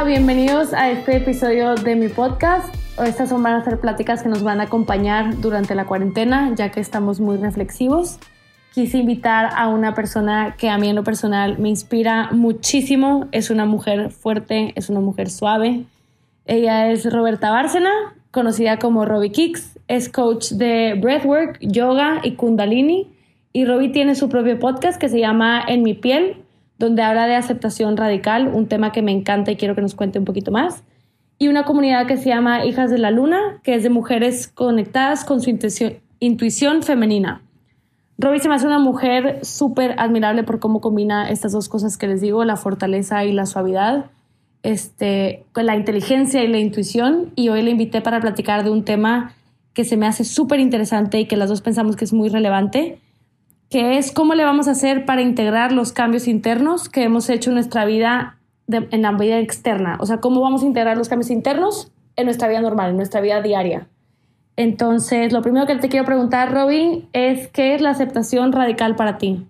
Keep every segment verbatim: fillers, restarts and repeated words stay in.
bienvenidos a este episodio de mi podcast. Estas son, van a ser pláticas que nos van a acompañar durante la cuarentena, ya que estamos muy reflexivos. Quise invitar a una persona que a mí en lo personal me inspira muchísimo. Es una mujer fuerte, es una mujer suave. Ella es Roberta Bárcena, conocida como Robbie Kicks. Es coach de breathwork, yoga y kundalini. Y Robbie tiene su propio podcast que se llama En mi piel, donde habla de aceptación radical, un tema que me encanta y quiero que nos cuente un poquito más. Y una comunidad que se llama Hijas de la Luna, que es de mujeres conectadas con su intuición, intuición femenina. Robbie se me hace una mujer súper admirable por cómo combina estas dos cosas que les digo, la fortaleza y la suavidad, este, con la inteligencia y la intuición. Y hoy la invité para platicar de un tema que se me hace súper interesante y que las dos pensamos que es muy relevante, que es cómo le vamos a hacer para integrar los cambios internos que hemos hecho en nuestra vida, de, en la vida externa. O sea, cómo vamos a integrar los cambios internos en nuestra vida normal, en nuestra vida diaria. Entonces, lo primero que te quiero preguntar, Robbie, es ¿qué es la aceptación radical para ti?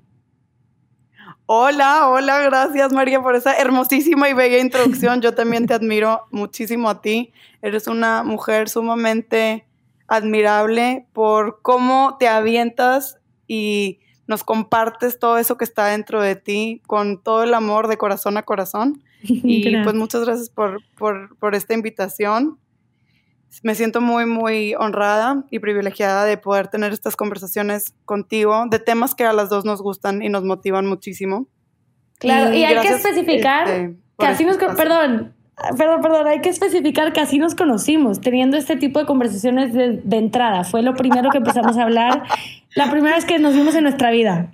Hola, hola, gracias María por esa hermosísima y bella introducción. Yo también te admiro muchísimo a ti. Eres una mujer sumamente admirable por cómo te avientas y nos compartes todo eso que está dentro de ti con todo el amor de corazón a corazón. Y gracias. Pues muchas gracias por, por, por esta invitación. Me siento muy, muy honrada y privilegiada de poder tener estas conversaciones contigo de temas que a las dos nos gustan y nos motivan muchísimo. Claro, y, y hay que especificar este, que así nos... Perdón, perdón, perdón, hay que especificar que así nos conocimos, teniendo este tipo de conversaciones de, de entrada. Fue lo primero que empezamos a hablar, la primera vez que nos vimos en nuestra vida.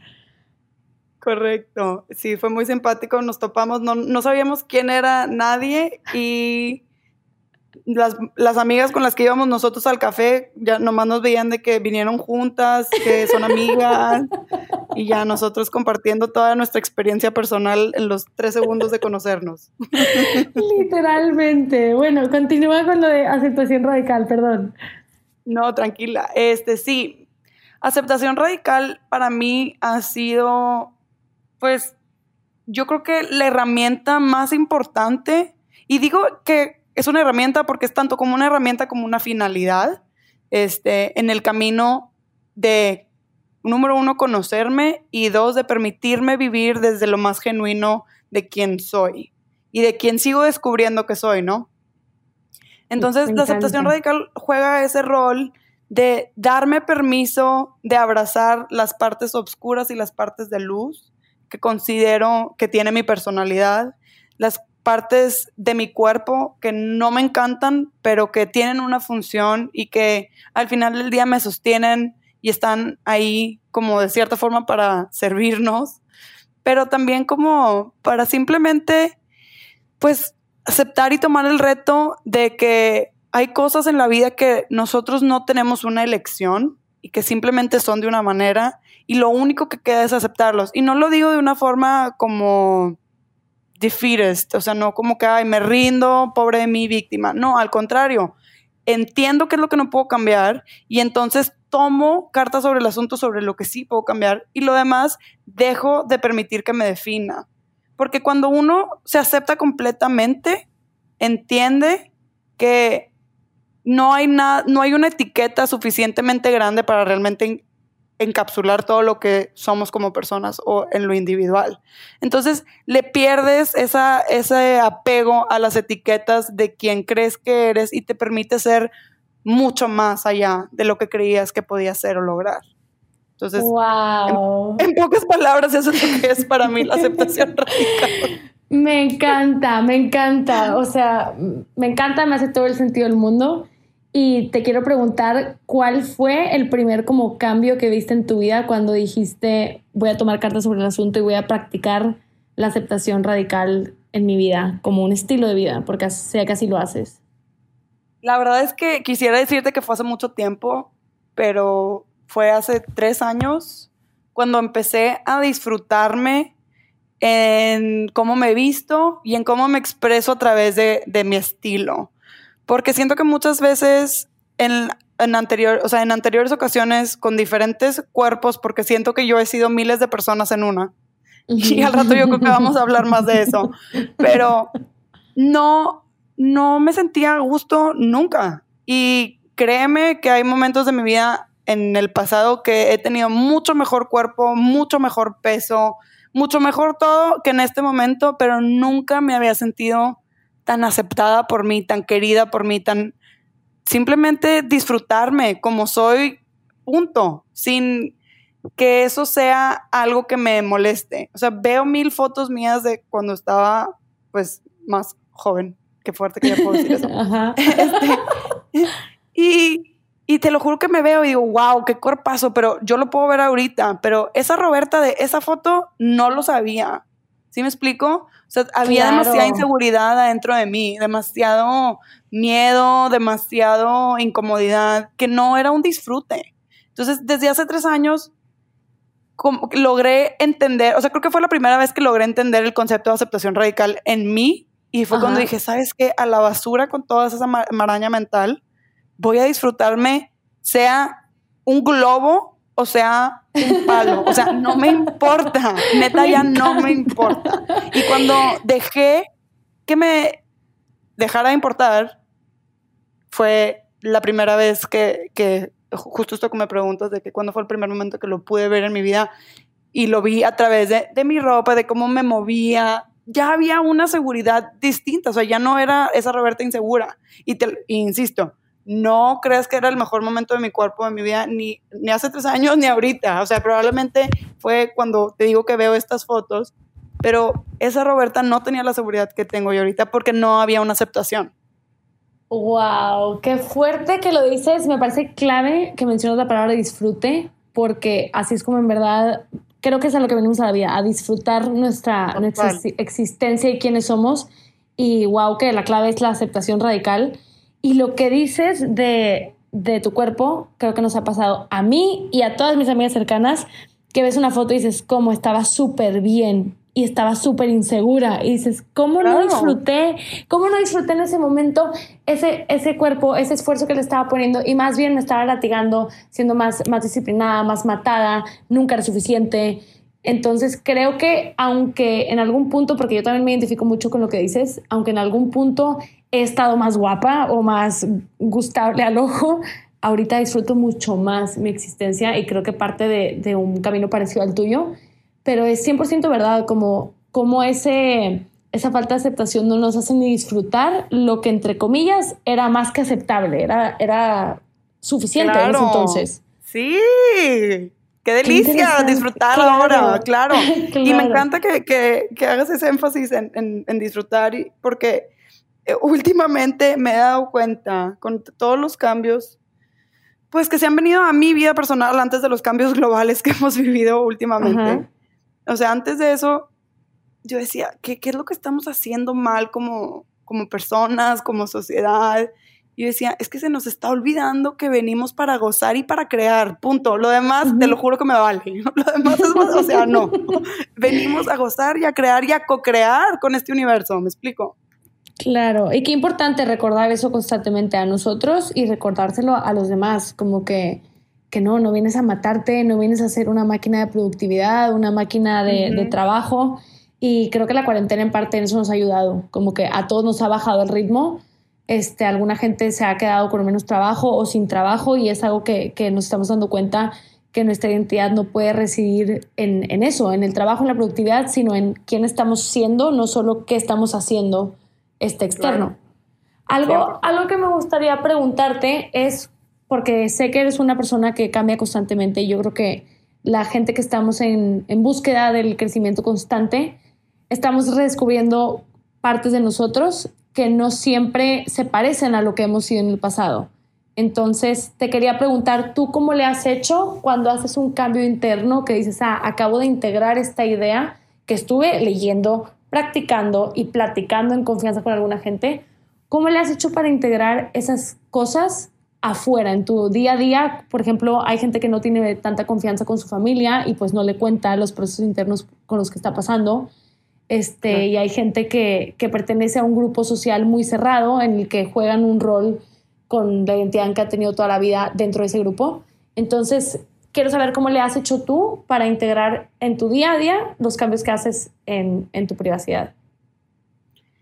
Correcto, sí, fue muy simpático, nos topamos, no, no sabíamos quién era nadie y... Las, las amigas con las que íbamos nosotros al café ya nomás nos veían de que vinieron juntas, que son amigas y ya nosotros compartiendo toda nuestra experiencia personal en los tres segundos de conocernos. Literalmente. Bueno, continúa con lo de aceptación radical, perdón. No, tranquila. Este, sí, aceptación radical para mí ha sido, pues, yo creo que la herramienta más importante, y digo que es una herramienta porque es tanto como una herramienta como una finalidad este, en el camino de, número uno, conocerme y dos, de permitirme vivir desde lo más genuino de quién soy y de quién sigo descubriendo que soy, ¿no? Entonces, la aceptación radical juega ese rol de darme permiso de abrazar las partes oscuras y las partes de luz que considero que tiene mi personalidad, las partes de mi cuerpo que no me encantan, pero que tienen una función y que al final del día me sostienen y están ahí como de cierta forma para servirnos, pero también como para simplemente pues aceptar y tomar el reto de que hay cosas en la vida que nosotros no tenemos una elección y que simplemente son de una manera y lo único que queda es aceptarlos. Y no lo digo de una forma como defeatist, o sea, no como que, ay, me rindo, pobre de mí, víctima. No, al contrario, entiendo qué es lo que no puedo cambiar y entonces tomo cartas sobre el asunto, sobre lo que sí puedo cambiar y lo demás dejo de permitir que me defina. Porque cuando uno se acepta completamente, entiende que no hay nada, no hay una etiqueta suficientemente grande para realmente encapsular todo lo que somos como personas o en lo individual. Entonces, le pierdes esa, ese apego a las etiquetas de quien crees que eres y te permite ser mucho más allá de lo que creías que podías ser o lograr. Entonces, wow. en, en pocas palabras, eso es lo que es para mí la aceptación radical. Me encanta, me encanta. O sea, me encanta, me hace todo el sentido del mundo. Y te quiero preguntar, ¿cuál fue el primer como cambio que viste en tu vida cuando dijiste voy a tomar cartas sobre el asunto y voy a practicar la aceptación radical en mi vida como un estilo de vida? Porque sé que así lo haces. La verdad es que quisiera decirte que fue hace mucho tiempo, pero fue hace tres años cuando empecé a disfrutarme en cómo me he visto y en cómo me expreso a través de, de mi estilo. Porque siento que muchas veces en, en, anterior, o sea, en anteriores ocasiones con diferentes cuerpos, porque siento que yo he sido miles de personas en una. Y al rato yo creo que vamos a hablar más de eso. Pero no, no me sentía a gusto nunca. Y créeme que hay momentos de mi vida en el pasado que he tenido mucho mejor cuerpo, mucho mejor peso, mucho mejor todo que en este momento, pero nunca me había sentido tan aceptada por mí, tan querida por mí, tan simplemente disfrutarme como soy, punto, sin que eso sea algo que me moleste. O sea, veo mil fotos mías de cuando estaba, pues, más joven. Qué fuerte que ya puedo decir eso. Ajá. Este, y, y te lo juro que me veo y digo, wow, qué cuerpazo, pero yo lo puedo ver ahorita. Pero esa Roberta de esa foto no lo sabía. ¿Sí me explico? O sea, había Claro. demasiada inseguridad adentro de mí, demasiado miedo, demasiado incomodidad, que no era un disfrute. Entonces, desde hace tres años, como que logré entender, o sea, creo que fue la primera vez que logré entender el concepto de aceptación radical en mí, y fue Ajá. cuando dije, ¿sabes qué? A la basura con toda esa maraña mental, voy a disfrutarme, sea un globo o sea un palo, o sea, no me importa, neta me ya encanta. No me importa. Y cuando dejé que me dejara de importar, fue la primera vez que, que justo esto que me preguntas de que cuándo fue el primer momento que lo pude ver en mi vida y lo vi a través de, de mi ropa, de cómo me movía, ya había una seguridad distinta, o sea, ya no era esa Roberta insegura. Y te y insisto, no crees que era el mejor momento de mi cuerpo, de mi vida, ni, ni hace tres años, ni ahorita. O sea, probablemente fue cuando te digo que veo estas fotos, pero esa Roberta no tenía la seguridad que tengo yo ahorita porque no había una aceptación. Wow, qué fuerte que lo dices. Me parece clave que mencionas la palabra disfrute, porque así es como en verdad creo que es a lo que venimos a la vida, a disfrutar nuestra, nuestra existencia y quiénes somos. Y wow, que la clave es la aceptación radical. Y lo que dices de, de tu cuerpo, creo que nos ha pasado a mí y a todas mis amigas cercanas, que ves una foto y dices, cómo estaba súper bien y estaba súper insegura. Y dices, ¿cómo claro. no disfruté? ¿Cómo no disfruté en ese momento ese, ese cuerpo, ese esfuerzo que le estaba poniendo? Y más bien me estaba latigando, siendo más, más disciplinada, más matada, nunca era suficiente. Entonces creo que aunque en algún punto, porque yo también me identifico mucho con lo que dices, aunque en algún punto he estado más guapa o más gustable al ojo, ahorita disfruto mucho más mi existencia y creo que parte de, de un camino parecido al tuyo, pero es cien por ciento verdad, como, como ese, esa falta de aceptación no nos hace ni disfrutar lo que entre comillas era más que aceptable, era, era suficiente claro. en ese entonces. Sí, qué delicia qué disfrutar claro. ahora, claro. claro. Y me encanta que, que, que hagas ese énfasis en, en, en disfrutar, y, porque últimamente me he dado cuenta con todos los cambios pues que se han venido a mi vida personal antes de los cambios globales que hemos vivido últimamente. Ajá. O sea, antes de eso yo decía, ¿qué, qué es lo que estamos haciendo mal como, como personas, como sociedad? Y yo decía, es que se nos está olvidando que venimos para gozar y para crear, punto. Lo demás, uh-huh. te lo juro que me vale. Lo demás es más, o sea, no. Venimos a gozar y a crear y a co-crear con este universo, ¿me explico? Claro, y qué importante recordar eso constantemente a nosotros y recordárselo a los demás, como que, que no, no vienes a matarte, no vienes a ser una máquina de productividad, una máquina de, uh-huh. de trabajo, y creo que la cuarentena en parte en eso nos ha ayudado, como que a todos nos ha bajado el ritmo, este, alguna gente se ha quedado con menos trabajo o sin trabajo y es algo que, que nos estamos dando cuenta que nuestra identidad no puede residir en, en eso, en el trabajo, en la productividad, sino en quién estamos siendo, no solo qué estamos haciendo este externo. Claro. Algo, algo que me gustaría preguntarte es, porque sé que eres una persona que cambia constantemente y yo creo que la gente que estamos en, en búsqueda del crecimiento constante, estamos redescubriendo partes de nosotros que no siempre se parecen a lo que hemos sido en el pasado. Entonces, te quería preguntar, ¿tú cómo le has hecho cuando haces un cambio interno que dices, ah, acabo de integrar esta idea que estuve leyendo, practicando y platicando en confianza con alguna gente? ¿Cómo le has hecho para integrar esas cosas afuera, en tu día a día? Por ejemplo, hay gente que no tiene tanta confianza con su familia y pues no le cuenta los procesos internos con los que está pasando. Este, claro. Y hay gente que, que pertenece a un grupo social muy cerrado en el que juegan un rol con la identidad que ha tenido toda la vida dentro de ese grupo. Entonces, quiero saber cómo le has hecho tú para integrar en tu día a día los cambios que haces en, en tu privacidad.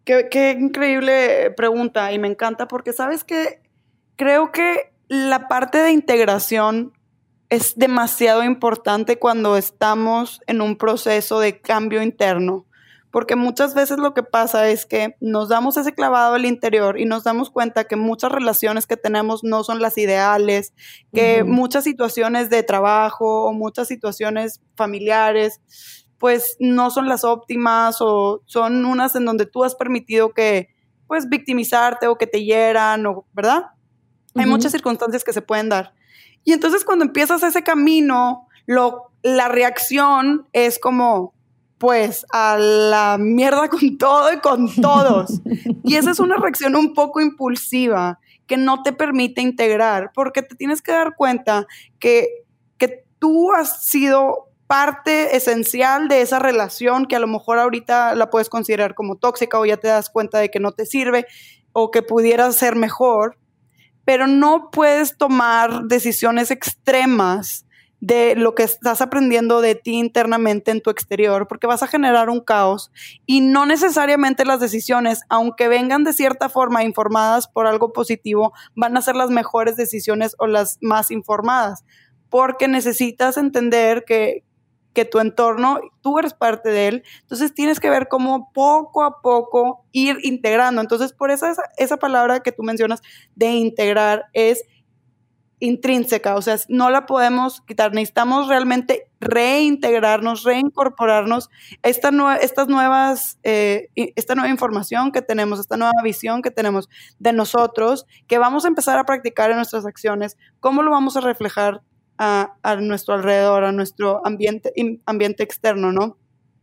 Qué, qué increíble pregunta y me encanta porque, ¿sabes qué? Creo que la parte de integración es demasiado importante cuando estamos en un proceso de cambio interno, porque muchas veces lo que pasa es que nos damos ese clavado al interior y nos damos cuenta que muchas relaciones que tenemos no son las ideales, que uh-huh. muchas situaciones de trabajo o muchas situaciones familiares pues no son las óptimas o son unas en donde tú has permitido que pues victimizarte o que te hieran, o, ¿verdad? Uh-huh. Hay muchas circunstancias que se pueden dar. Y entonces cuando empiezas ese camino, lo, la reacción es como, pues, a la mierda con todo y con todos. Y esa es una reacción un poco impulsiva que no te permite integrar, porque te tienes que dar cuenta que, que tú has sido parte esencial de esa relación que a lo mejor ahorita la puedes considerar como tóxica o ya te das cuenta de que no te sirve o que pudiera ser mejor, pero no puedes tomar decisiones extremas de lo que estás aprendiendo de ti internamente en tu exterior, porque vas a generar un caos y no necesariamente las decisiones, aunque vengan de cierta forma informadas por algo positivo, van a ser las mejores decisiones o las más informadas, porque necesitas entender que que tu entorno, tú eres parte de él, entonces tienes que ver cómo poco a poco ir integrando. Entonces, por eso esa, esa palabra que tú mencionas de integrar es intrínseca, o sea, no la podemos quitar, necesitamos realmente reintegrarnos, reincorporarnos esta, nue- estas nuevas, eh, esta nueva información que tenemos, esta nueva visión que tenemos de nosotros, que vamos a empezar a practicar en nuestras acciones, cómo lo vamos a reflejar A, a nuestro alrededor, a nuestro ambiente, ambiente externo, ¿no?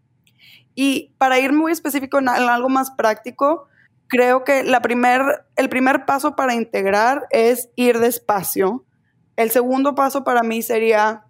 Y para ir muy específico en, en algo más práctico, creo que la primer, el primer paso para integrar es ir despacio. El segundo paso para mí sería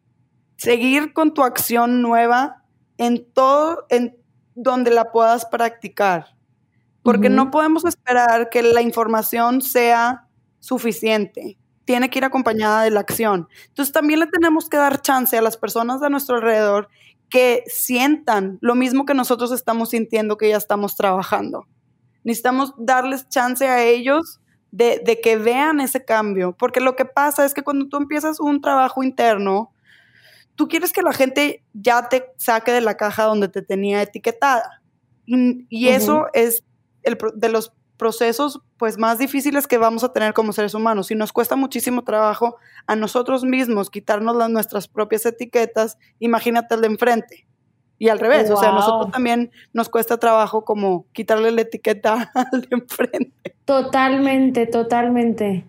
seguir con tu acción nueva en todo, en donde la puedas practicar. Porque uh-huh. no podemos esperar que la información sea suficiente. Tiene que ir acompañada de la acción. Entonces también le tenemos que dar chance a las personas de nuestro alrededor que sientan lo mismo que nosotros estamos sintiendo que ya estamos trabajando. Necesitamos darles chance a ellos de, de que vean ese cambio, porque lo que pasa es que cuando tú empiezas un trabajo interno, tú quieres que la gente ya te saque de la caja donde te tenía etiquetada. Y, y uh-huh. eso es el, de los procesos pues más difíciles que vamos a tener como seres humanos y nos cuesta muchísimo trabajo a nosotros mismos quitarnos las, nuestras propias etiquetas, imagínate el de enfrente y al revés, wow. O sea, a nosotros también nos cuesta trabajo como quitarle la etiqueta al de enfrente. Totalmente, totalmente.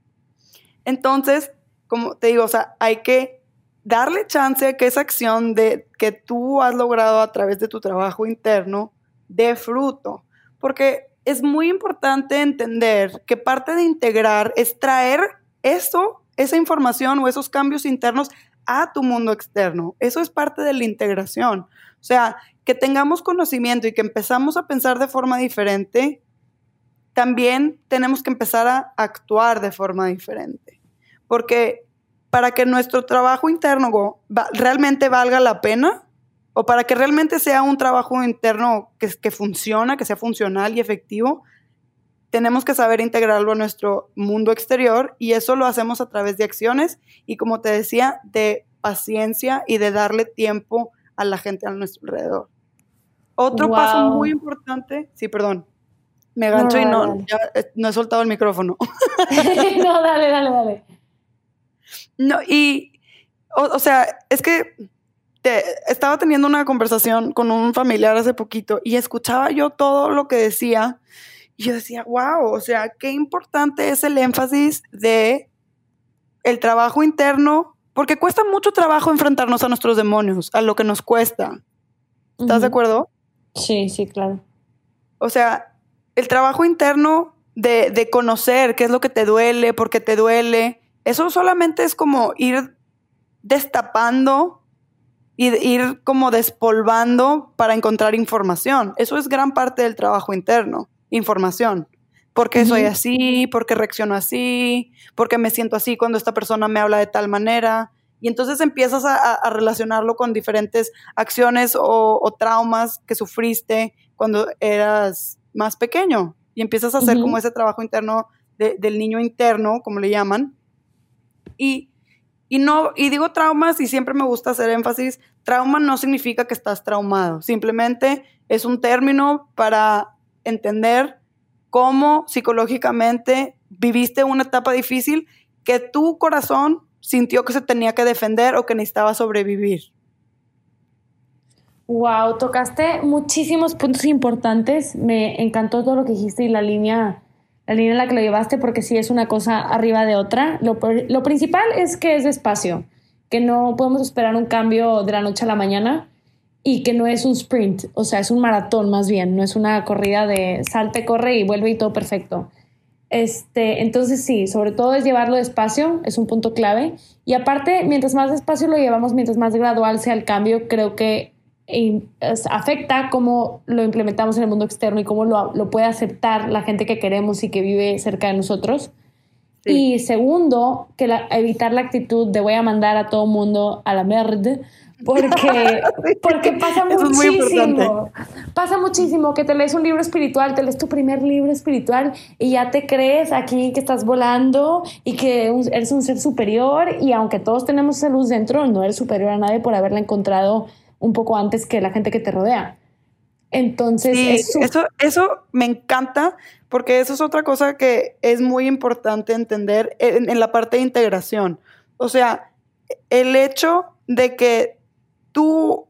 Entonces, como te digo, o sea, hay que darle chance a que esa acción de, que tú has logrado a través de tu trabajo interno dé fruto, porque es muy importante entender que parte de integrar es traer eso, esa información o esos cambios internos a tu mundo externo. Eso es parte de la integración. O sea, que tengamos conocimiento y que empezamos a pensar de forma diferente, también tenemos que empezar a actuar de forma diferente. Porque para que nuestro trabajo interno realmente valga la pena, o para que realmente sea un trabajo interno que, que funciona, que sea funcional y efectivo, tenemos que saber integrarlo a nuestro mundo exterior y eso lo hacemos a través de acciones y, como te decía, de paciencia y de darle tiempo a la gente a nuestro alrededor. Otro wow. paso muy importante, sí, perdón, me gancho no, y no, dale. Ya, no he soltado el micrófono. No, dale, dale, dale. No, y, o, o sea, es que Te, estaba teniendo una conversación con un familiar hace poquito y escuchaba yo todo lo que decía y yo decía, wow, o sea, qué importante es el énfasis de el trabajo interno, porque cuesta mucho trabajo enfrentarnos a nuestros demonios, a lo que nos cuesta. ¿Estás uh-huh. de acuerdo? Sí, sí, claro. O sea, el trabajo interno de, de conocer qué es lo que te duele, por qué te duele, eso solamente es como ir destapando y ir como despolvando para encontrar información. Eso es gran parte del trabajo interno, información. ¿Por qué uh-huh. soy así? ¿Por qué reacciono así? ¿Por qué me siento así cuando esta persona me habla de tal manera? Y entonces empiezas a, a relacionarlo con diferentes acciones o, o traumas que sufriste cuando eras más pequeño y empiezas a hacer uh-huh. como ese trabajo interno de, del niño interno, como le llaman. Y, y, no, y digo traumas y siempre me gusta hacer énfasis, trauma no significa que estás traumado, simplemente es un término para entender cómo psicológicamente viviste una etapa difícil que tu corazón sintió que se tenía que defender o que necesitaba sobrevivir. Wow, tocaste muchísimos puntos importantes. Me encantó todo lo que dijiste y la línea, la línea en la que lo llevaste, porque sí es una cosa arriba de otra. Lo, lo principal es que es despacio, que no podemos esperar un cambio de la noche a la mañana y que no es un sprint, o sea, es un maratón más bien, no es una corrida de salte, corre y vuelve y todo perfecto. Este, entonces sí, sobre todo es llevarlo despacio, es un punto clave. Y aparte, mientras más despacio lo llevamos, mientras más gradual sea el cambio, creo que afecta cómo lo implementamos en el mundo externo y cómo lo, lo puede aceptar la gente que queremos y que vive cerca de nosotros. Sí. Y segundo, que la, evitar la actitud de voy a mandar a todo mundo a la mierda, porque, porque pasa muchísimo. Pasa muchísimo que te lees un libro espiritual, te lees tu primer libro espiritual y ya te crees aquí que estás volando y que eres un ser superior, y aunque todos tenemos esa luz dentro, no eres superior a nadie por haberla encontrado un poco antes que la gente que te rodea. Entonces, sí, es su- eso, eso me encanta, porque eso es otra cosa que es muy importante entender en, en la parte de integración. O sea, el hecho de que tú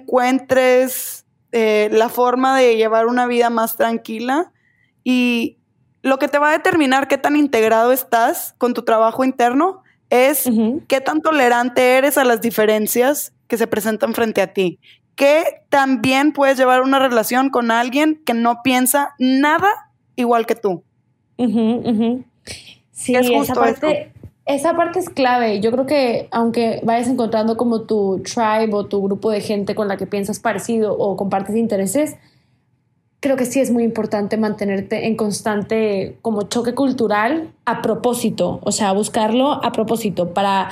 encuentres eh, la forma de llevar una vida más tranquila, y lo que te va a determinar qué tan integrado estás con tu trabajo interno es uh-huh. qué tan tolerante eres a las diferencias que se presentan frente a ti. Que también puedes llevar una relación con alguien que no piensa nada igual que tú. Uh-huh, uh-huh. Sí, es justo esa parte, esa parte es clave. Yo creo que aunque vayas encontrando como tu tribe o tu grupo de gente con la que piensas parecido o compartes intereses, creo que sí es muy importante mantenerte en constante como choque cultural a propósito, o sea, buscarlo a propósito para,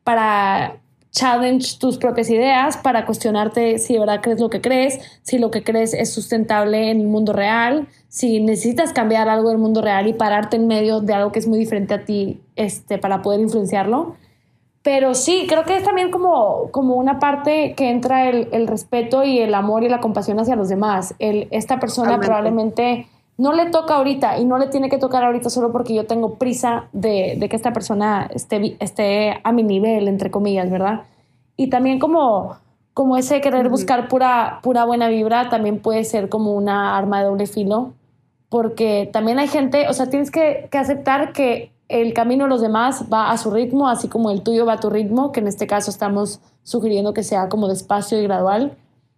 para challenge tus propias ideas, para cuestionarte si de verdad crees lo que crees, si lo que crees es sustentable en el mundo real, si necesitas cambiar algo del mundo real y pararte en medio de algo que es muy diferente a ti, este, para poder influenciarlo. Pero sí, creo que es también como, como una parte que entra el, el respeto y el amor y la compasión hacia los demás. El, esta persona Realmente. probablemente no le toca ahorita y no le tiene que tocar ahorita solo porque yo tengo prisa de, de que esta persona esté, esté a mi nivel, entre comillas, ¿verdad? Y también como, como ese querer uh-huh. buscar pura, pura buena vibra también puede ser como una arma de doble filo, porque también hay gente, o sea, tienes que, que aceptar que el camino de los demás va a su ritmo, así como el tuyo va a tu ritmo, que en este caso estamos sugiriendo que sea como despacio y gradual.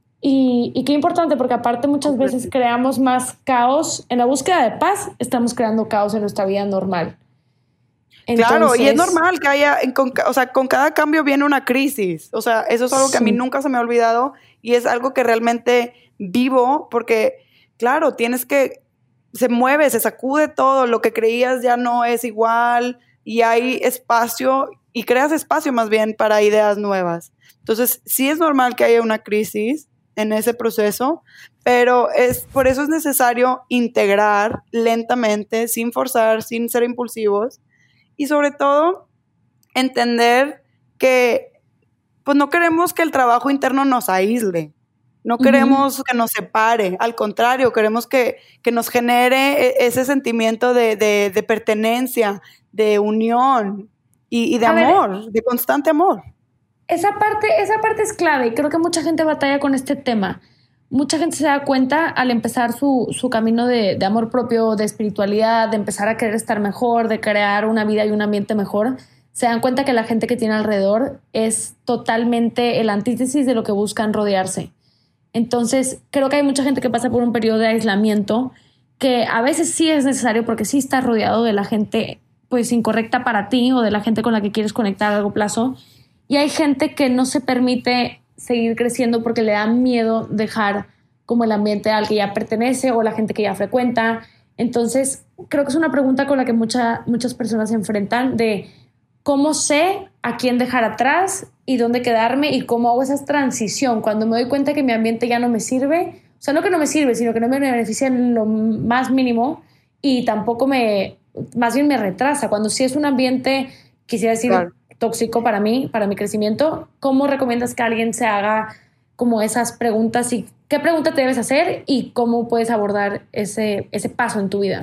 Y, y qué importante, porque aparte muchas veces creamos más caos. En la búsqueda de paz, estamos creando caos en nuestra vida normal. Entonces, claro, y es normal que haya, con, o sea, con cada cambio viene una crisis. O sea, eso es algo que a mí nunca se me ha olvidado y es algo que realmente vivo, porque, claro, tienes que, se mueve, se sacude todo, lo que creías ya no es igual y hay espacio, y creas espacio más bien para ideas nuevas. Entonces, sí es normal que haya una crisis en ese proceso, pero es, por eso es necesario integrar lentamente, sin forzar, sin ser impulsivos, y sobre todo entender que pues no queremos que el trabajo interno nos aísle, no queremos uh-huh. que nos separe, al contrario, queremos que, que nos genere ese sentimiento de, de, de pertenencia, de unión y, y de A amor, ver, de constante amor. Esa parte, esa parte es clave y creo que mucha gente batalla con este tema. Mucha gente se da cuenta al empezar su, su camino de, de amor propio, de espiritualidad, de empezar a querer estar mejor, de crear una vida y un ambiente mejor, se dan cuenta que la gente que tiene alrededor es totalmente el antítesis de lo que buscan rodearse. Entonces, creo que hay mucha gente que pasa por un periodo de aislamiento que a veces sí es necesario porque sí estás rodeado de la gente pues incorrecta para ti o de la gente con la que quieres conectar a largo plazo. Y hay gente que no se permite seguir creciendo porque le da miedo dejar como el ambiente al que ya pertenece o la gente que ya frecuenta. Entonces, creo que es una pregunta con la que mucha, muchas personas se enfrentan de cómo sé a quién dejar atrás y dónde quedarme y cómo hago esa transición. Cuando me doy cuenta que mi ambiente ya no me sirve, o sea, no que no me sirve, sino que no me beneficia en lo más mínimo y tampoco me, más bien me retrasa. Cuando sí es un ambiente, quisiera decir, claro, tóxico para mí, para mi crecimiento, ¿cómo recomiendas que alguien se haga como esas preguntas y qué pregunta te debes hacer y cómo puedes abordar ese, ese paso en tu vida?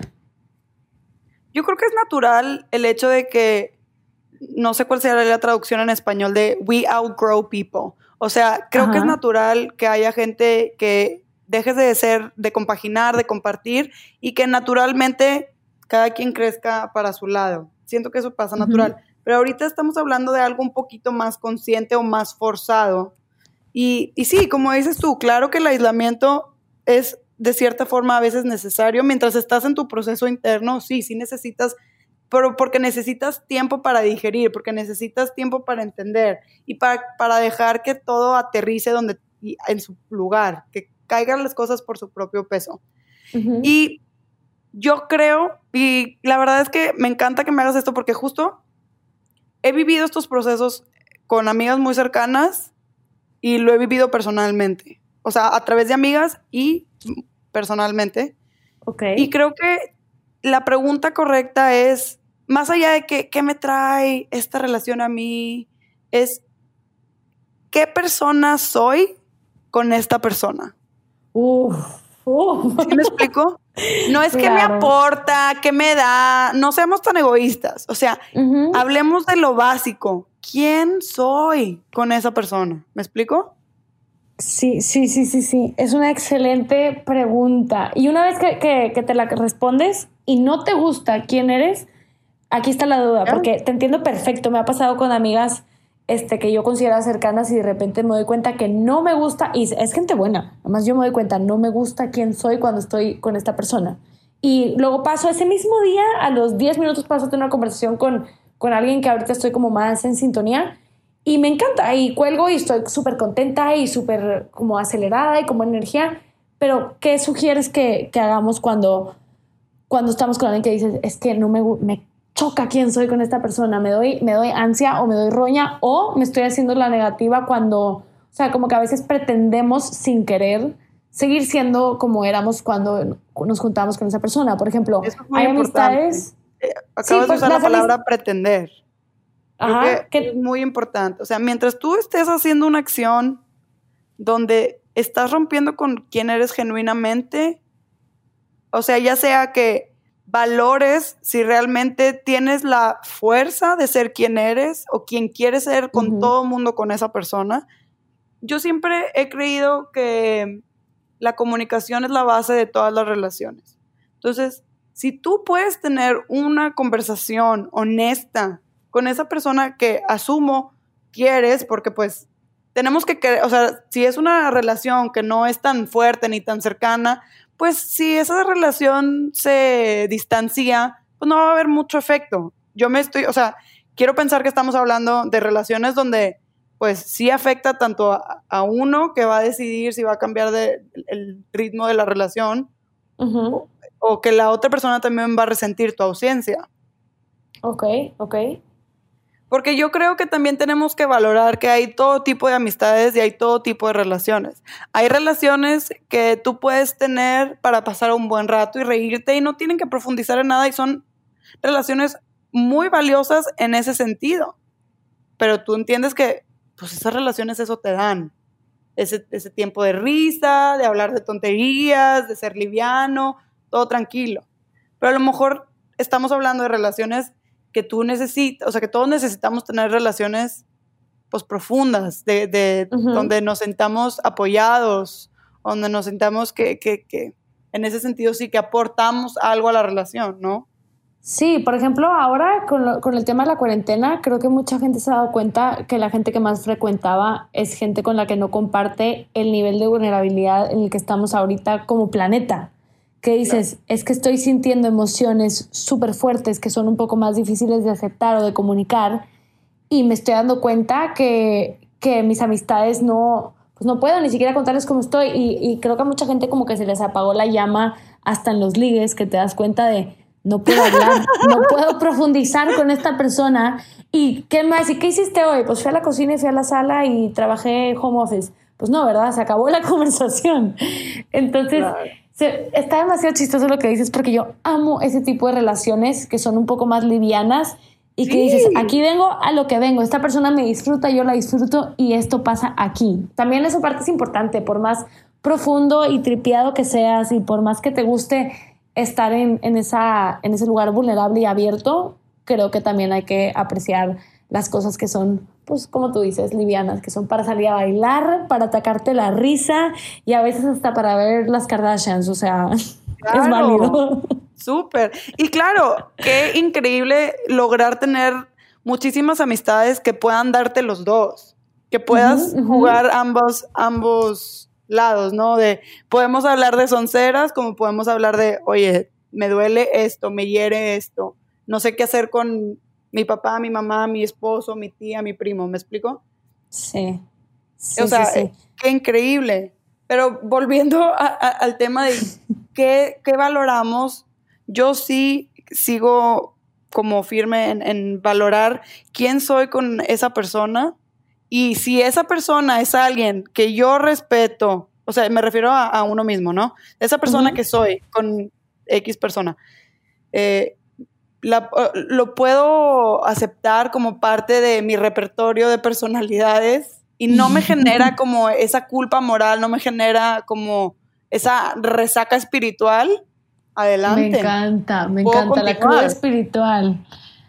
Yo creo que es natural el hecho de que, no sé cuál sería la traducción en español de we outgrow people. O sea, creo Ajá. que es natural que haya gente que dejes de ser, de compaginar, de compartir y que naturalmente cada quien crezca para su lado. Siento que eso pasa uh-huh. natural. Pero ahorita estamos hablando de algo un poquito más consciente o más forzado. Y, y sí, como dices tú, claro que el aislamiento es de cierta forma a veces necesario. Mientras estás en tu proceso interno, sí, sí necesitas, pero porque necesitas tiempo para digerir, porque necesitas tiempo para entender y para, para dejar que todo aterrice donde, en su lugar, que caigan las cosas por su propio peso. Uh-huh. Y yo creo, y la verdad es que me encanta que me hagas esto porque justo he vivido estos procesos con amigas muy cercanas y lo he vivido personalmente. O sea, a través de amigas y personalmente. Okay. Y creo que la pregunta correcta es, más allá de que, ¿qué me trae esta relación a mí? Es, ¿qué persona soy con esta persona? Uf, uf. ¿Sí me explico? No es claro. que me aporta, que me da, no seamos tan egoístas. O sea, uh-huh. hablemos de lo básico. ¿Quién soy con esa persona? ¿Me explico? Sí, sí, sí, sí, sí. Es una excelente pregunta. Y una vez que, que, que te la respondes y no te gusta quién eres, aquí está la duda, ¿ya? Porque te entiendo perfecto. Me ha pasado con amigas este, que yo considero cercanas y de repente me doy cuenta que no me gusta, y es gente buena, además yo me doy cuenta, no me gusta quién soy cuando estoy con esta persona. Y luego paso ese mismo día, a los diez minutos paso a tener una conversación con, con alguien que ahorita estoy como más en sintonía y me encanta, y cuelgo y estoy súper contenta y súper como acelerada y como energía. Pero ¿qué sugieres que, que hagamos cuando, cuando estamos con alguien que dices, es que no me, me choca quién soy con esta persona, me doy, me doy ansia o me doy roña o me estoy haciendo la negativa cuando, o sea, como que a veces pretendemos sin querer seguir siendo como éramos cuando nos juntábamos con esa persona? Por ejemplo, hay importante. amistades... Eh, acabas sí, de usar la palabra amist- pretender. Ajá, Creo que que... es muy importante. O sea, mientras tú estés haciendo una acción donde estás rompiendo con quién eres genuinamente, o sea, ya sea que valores si realmente tienes la fuerza de ser quien eres o quien quieres ser con uh-huh. todo el mundo, con esa persona. Yo siempre he creído que la comunicación es la base de todas las relaciones. Entonces, si tú puedes tener una conversación honesta con esa persona que asumo quieres, porque pues tenemos que querer, o sea, si es una relación que no es tan fuerte ni tan cercana, pues si esa relación se distancia, pues no va a haber mucho efecto. Yo me estoy, o sea, quiero pensar que estamos hablando de relaciones donde pues sí afecta tanto a, a uno que va a decidir si va a cambiar de, el ritmo de la relación uh-huh. o, o que la otra persona también va a resentir tu ausencia. Ok, ok. Porque yo creo que también tenemos que valorar que hay todo tipo de amistades y hay todo tipo de relaciones. Hay relaciones que tú puedes tener para pasar un buen rato y reírte y no tienen que profundizar en nada y son relaciones muy valiosas en ese sentido. Pero tú entiendes que pues esas relaciones eso te dan. Ese, ese tiempo de risa, de hablar de tonterías, de ser liviano, todo tranquilo. Pero a lo mejor estamos hablando de relaciones que tú necesitas, o sea, que todos necesitamos tener relaciones pues profundas, de, de uh-huh. donde nos sentamos apoyados, donde nos sentamos que, que, que en ese sentido sí que aportamos algo a la relación, ¿no? Sí, por ejemplo, ahora con, lo, con el tema de la cuarentena, creo que mucha gente se ha dado cuenta que la gente que más frecuentaba es gente con la que no comparte el nivel de vulnerabilidad en el que estamos ahorita como planeta. Que dices, claro. Es que estoy sintiendo emociones súper fuertes que son un poco más difíciles de aceptar o de comunicar y me estoy dando cuenta que, que mis amistades no, pues no puedo ni siquiera contarles cómo estoy y, y creo que a mucha gente como que se les apagó la llama hasta en los ligues, que te das cuenta de no puedo hablar, no puedo profundizar con esta persona. ¿Y qué me va a decir? ¿Qué hiciste hoy? Pues fui a la cocina y fui a la sala y trabajé home office. pues no, ¿verdad? Se acabó la conversación. Entonces, claro. se, está demasiado chistoso lo que dices porque yo amo ese tipo de relaciones que son un poco más livianas y que sí. dices, aquí vengo a lo que vengo. Esta persona me disfruta, yo la disfruto y esto pasa aquí. También esa parte es importante, por más profundo y tripeado que seas y por más que te guste estar en, en, esa, en ese lugar vulnerable y abierto, creo que también hay que apreciar las cosas que son, pues como tú dices, livianas, que son para salir a bailar, para atacarte la risa y a veces hasta para ver las Kardashians, o sea, claro, es válido. Súper. Y claro, qué increíble lograr tener muchísimas amistades que puedan darte los dos, que puedas uh-huh, uh-huh. jugar ambos, ambos lados, ¿no? De, podemos hablar de sonceras como podemos hablar de, oye, me duele esto, me hiere esto, no sé qué hacer con mi papá, mi mamá, mi esposo, mi tía, mi primo, ¿me explico? Sí. sí o sea, sí, sí. qué increíble. Pero volviendo a, a, al tema de qué, qué valoramos, yo sí sigo como firme en, en valorar quién soy con esa persona y si esa persona es alguien que yo respeto, o sea, me refiero a, a uno mismo, ¿no? Esa persona uh-huh. que soy con X persona, eh, La, lo puedo aceptar como parte de mi repertorio de personalidades y no me genera como esa culpa moral, no me genera como esa resaca espiritual. Adelante. Me encanta, me encanta la cruda espiritual.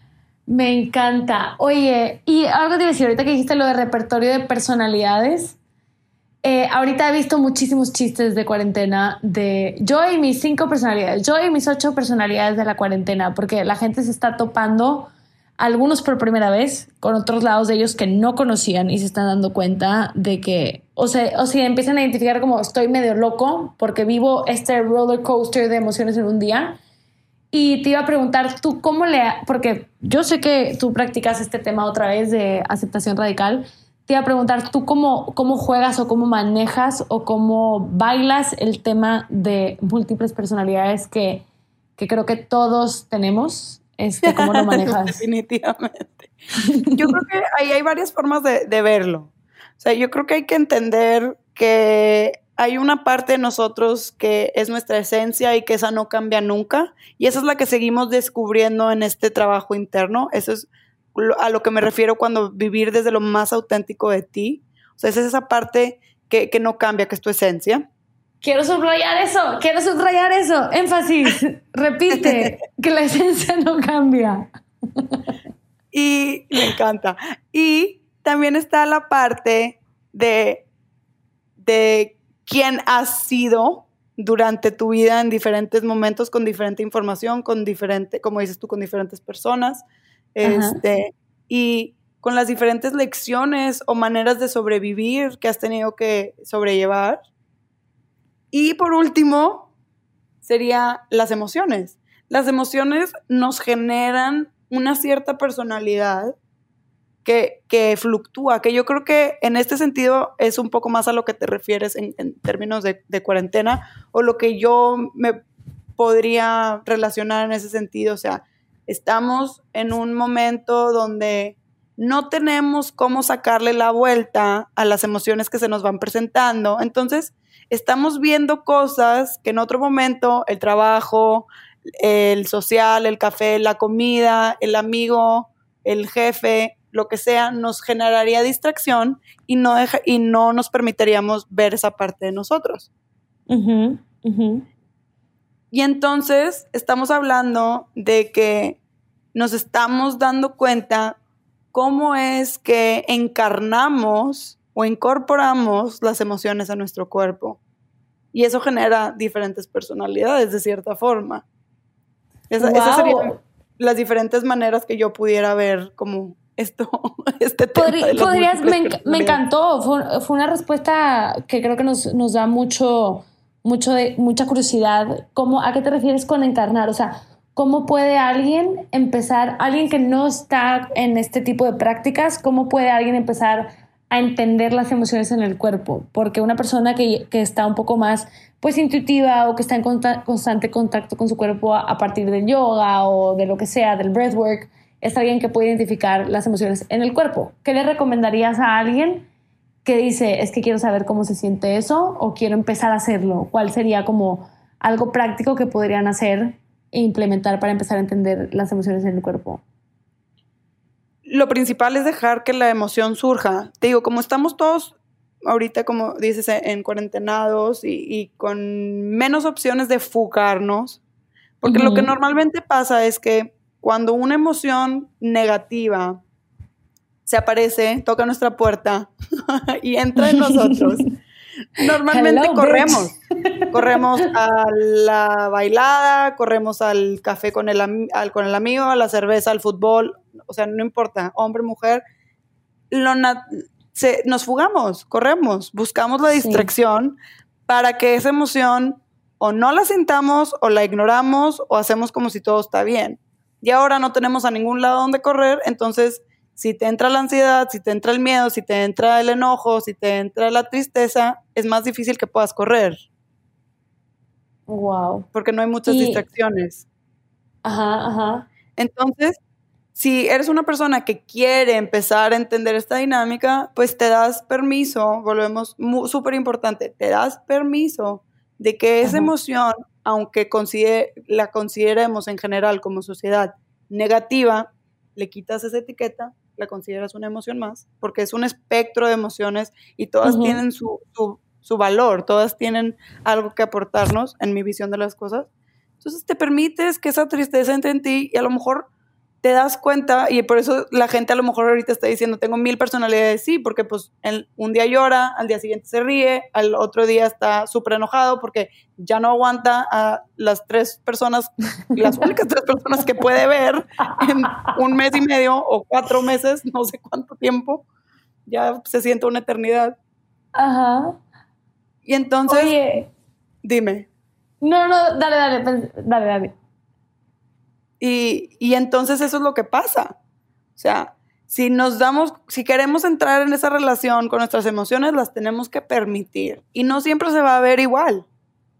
Me encanta. Oye, y algo te iba a decir, ahorita que dijiste lo de repertorio de personalidades, Eh, ahorita he visto muchísimos chistes de cuarentena de yo y mis cinco personalidades, yo y mis ocho personalidades de la cuarentena, porque la gente se está topando, algunos por primera vez, con otros lados de ellos que no conocían y se están dando cuenta de que, o sea, o sea, empiezan a identificar como estoy medio loco porque vivo este roller coaster de emociones en un día. Y te iba a preguntar, tú cómo le, porque yo sé que tú practicas este tema otra vez de aceptación radical. Te iba a preguntar, ¿tú cómo, cómo juegas o cómo manejas o cómo bailas el tema de múltiples personalidades que, que creo que todos tenemos? Este, ¿cómo lo manejas? Definitivamente. Yo creo que ahí hay varias formas de, de verlo. O sea, yo creo que hay que entender que hay una parte de nosotros que es nuestra esencia y que esa no cambia nunca. Y esa es la que seguimos descubriendo en este trabajo interno. Eso es a lo que me refiero cuando vivir desde lo más auténtico de ti. O sea, esa es esa parte que, que no cambia, que es tu esencia. Quiero subrayar eso, quiero subrayar eso. Énfasis, repite, que la esencia no cambia. Y me encanta. Y también está la parte de, de quién has sido durante tu vida en diferentes momentos, con diferente información, con diferente, como dices tú, con diferentes personas. Este, y con las diferentes lecciones o maneras de sobrevivir que has tenido que sobrellevar. Y por último, sería las emociones. Las emociones nos generan una cierta personalidad que, que fluctúa, que yo creo que en este sentido es un poco más a lo que te refieres en, en términos de, de cuarentena, o lo que yo me podría relacionar en ese sentido. O sea, estamos en un momento donde no tenemos cómo sacarle la vuelta a las emociones que se nos van presentando. Entonces, estamos viendo cosas que en otro momento, el trabajo, el social, el café, la comida, el amigo, el jefe, lo que sea, nos generaría distracción y no, deja, y no nos permitiríamos ver esa parte de nosotros. Uh-huh, uh-huh. Y entonces estamos hablando de que nos estamos dando cuenta cómo es que encarnamos o incorporamos las emociones a nuestro cuerpo. Y eso genera diferentes personalidades de cierta forma. Esa, wow. Esas serían las diferentes maneras que yo pudiera ver como esto, este tema. Podrí, de las podrías, me, me encantó. Fue, fue una respuesta que creo que nos, nos da mucho, mucho de, mucha curiosidad. ¿Cómo, ¿A qué te refieres con encarnar? O sea, ¿cómo puede alguien empezar, alguien que no está en este tipo de prácticas, cómo puede alguien empezar a entender las emociones en el cuerpo? Porque una persona que, que está un poco más pues intuitiva o que está en consta, constante contacto con su cuerpo a, a partir del yoga o de lo que sea, del breathwork, es alguien que puede identificar las emociones en el cuerpo. ¿Qué le recomendarías a alguien que dice, es que quiero saber cómo se siente eso o quiero empezar a hacerlo? ¿Cuál sería como algo práctico que podrían hacer e implementar para empezar a entender las emociones en el cuerpo? Lo principal es dejar que la emoción surja. Te digo, como estamos todos ahorita, como dices, en cuarentenados y, y con menos opciones de fugarnos, porque uh-huh. lo que normalmente pasa es que cuando una emoción negativa se aparece, toca nuestra puerta y entra en nosotros, normalmente Hello, corremos. Bitch. Corremos a la bailada, corremos al café con el, al, con el amigo, a la cerveza, al fútbol, o sea, no importa, hombre, mujer, lo nat- se, nos fugamos, corremos, buscamos la distracción sí. para que esa emoción o no la sintamos o la ignoramos o hacemos como si todo está bien. Y ahora no tenemos a ningún lado donde correr, entonces si te entra la ansiedad, si te entra el miedo, si te entra el enojo, si te entra la tristeza, es más difícil que puedas correr. Wow. Porque no hay muchas y... distracciones. Ajá, ajá. Entonces, si eres una persona que quiere empezar a entender esta dinámica, pues te das permiso, volvemos, súper importante, te das permiso de que esa Ajá. emoción, aunque considere, la consideremos en general como sociedad negativa, le quitas esa etiqueta, la consideras una emoción más, porque es un espectro de emociones y todas uh-huh. tienen su, su, su valor, todas tienen algo que aportarnos en mi visión de las cosas. Entonces te permites que esa tristeza entre en ti y a lo mejor te das cuenta, y por eso la gente a lo mejor ahorita está diciendo, tengo mil personalidades, sí, porque pues el, un día llora, al día siguiente se ríe, al otro día está súper enojado porque ya no aguanta a las tres personas, las únicas tres personas que puede ver en un mes y medio o cuatro meses, no sé cuánto tiempo, ya se siente una eternidad. Ajá. Y entonces, Oye. Dime. No, no, dale, dale, dale, dale. Y, y entonces eso es lo que pasa. O sea, si nos damos, si queremos entrar en esa relación con nuestras emociones, las tenemos que permitir. Y no siempre se va a ver igual.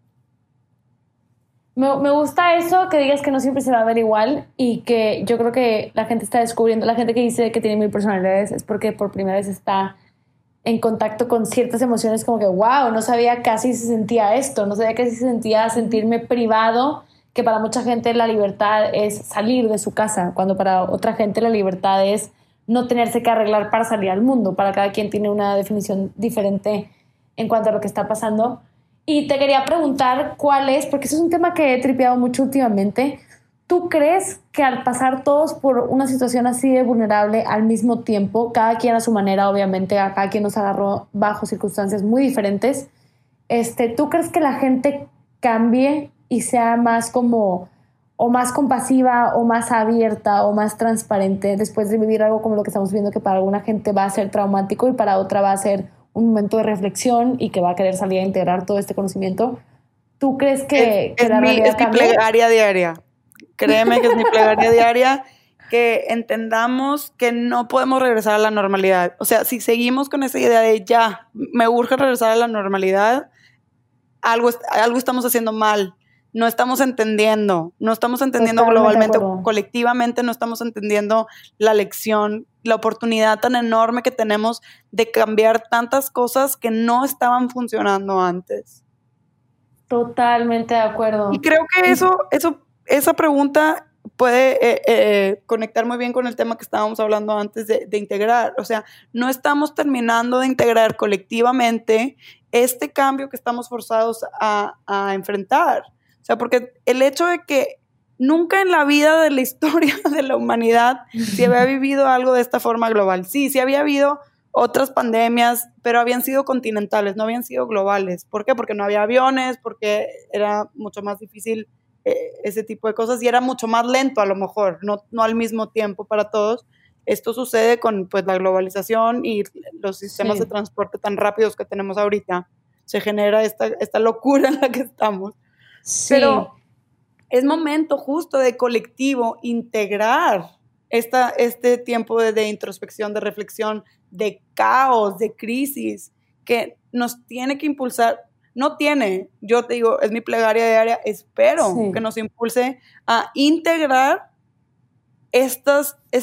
Me, me gusta eso, que digas que no siempre se va a ver igual y que yo creo que la gente está descubriendo, la gente que dice que tiene mil personalidades es porque por primera vez está en contacto con ciertas emociones como que, wow, no sabía que así se sentía esto, no sabía que así se sentía sentirme privado, que para mucha gente la libertad es salir de su casa, cuando para otra gente la libertad es no tenerse que arreglar para salir al mundo. Para cada quien tiene una definición diferente en cuanto a lo que está pasando. Y te quería preguntar cuál es, porque eso es un tema que he tripeado mucho últimamente. ¿Tú crees que al pasar todos por una situación así de vulnerable al mismo tiempo, cada quien a su manera, obviamente, a cada quien nos agarró bajo circunstancias muy diferentes, este, ¿tú crees que la gente cambie y sea más como o más compasiva o más abierta o más transparente después de vivir algo como lo que estamos viendo, que para alguna gente va a ser traumático y para otra va a ser un momento de reflexión y que va a querer salir a integrar todo este conocimiento? ¿Tú crees que, es, que es la mi, realidad es mi plegaria diaria? Créeme que es mi plegaria diaria, que entendamos que no podemos regresar a la normalidad. O sea, si seguimos con esa idea de ya, me urge regresar a la normalidad, algo, algo estamos haciendo mal. No estamos entendiendo, no estamos entendiendo Totalmente globalmente, colectivamente no estamos entendiendo la lección, la oportunidad tan enorme que tenemos de cambiar tantas cosas que no estaban funcionando antes. Totalmente de acuerdo. Y creo que eso, eso, esa pregunta puede eh, eh, conectar muy bien con el tema que estábamos hablando antes de, de integrar. O sea, no estamos terminando de integrar colectivamente este cambio que estamos forzados a, a enfrentar. O sea, porque el hecho de que nunca en la vida de la historia de la humanidad se había vivido algo de esta forma global. Sí, sí había habido otras pandemias, pero habían sido continentales, no habían sido globales. ¿Por qué? Porque no había aviones, porque era mucho más difícil eh, ese tipo de cosas y era mucho más lento a lo mejor, no, no al mismo tiempo para todos. Esto sucede con pues, la globalización y los sistemas sí. de transporte tan rápidos que tenemos ahorita. Se genera esta, esta locura en la que estamos. Sí. Pero es momento justo de colectivo integrar esta, este tiempo de, de introspección, de reflexión, de caos, de crisis, que nos tiene que impulsar, no tiene, yo te digo, es mi plegaria diaria, espero sí. que nos impulse a integrar estas, est,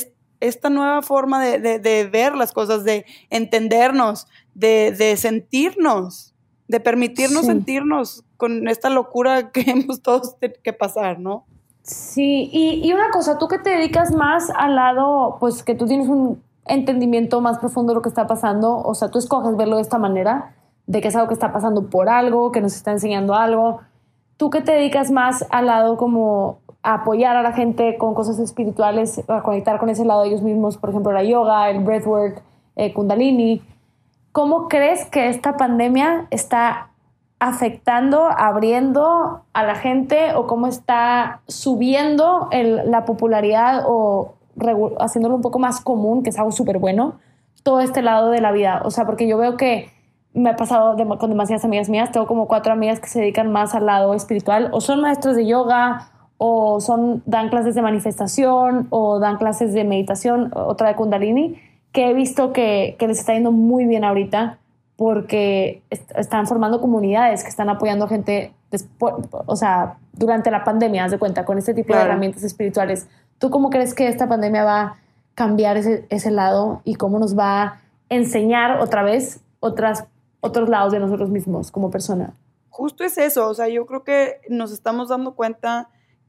esta nueva forma de, de, de ver las cosas, de entendernos, de, de sentirnos, de permitirnos Sí. sentirnos con esta locura que hemos todos que pasar, ¿no? Sí, y, y una cosa, tú que te dedicas más al lado, pues que tú tienes un entendimiento más profundo de lo que está pasando, o sea, tú escoges verlo de esta manera, de que es algo que está pasando por algo, que nos está enseñando algo. Tú que te dedicas más al lado como a apoyar a la gente con cosas espirituales, a conectar con ese lado de ellos mismos, por ejemplo, la yoga, el breathwork, eh, Kundalini, ¿cómo crees que esta pandemia está afectando, abriendo a la gente, o cómo está subiendo el, la popularidad o regu- haciéndolo un poco más común, que es algo súper bueno, todo este lado de la vida? O sea, porque yo veo que me ha pasado de, con demasiadas amigas mías, tengo como cuatro amigas que se dedican más al lado espiritual, o son maestros de yoga, o son, dan clases de manifestación, o dan clases de meditación, otra de Kundalini, que he visto que, que les está yendo muy bien ahorita, porque est- están formando comunidades que están apoyando a gente después, o sea, durante la pandemia, haz de cuenta, con este tipo Claro. de herramientas espirituales. ¿Tú cómo crees que esta pandemia va a cambiar ese, ese lado y cómo nos va a enseñar otra vez otras, otros lados de nosotros mismos como persona? Justo es eso, o sea, yo creo que nos estamos dando cuenta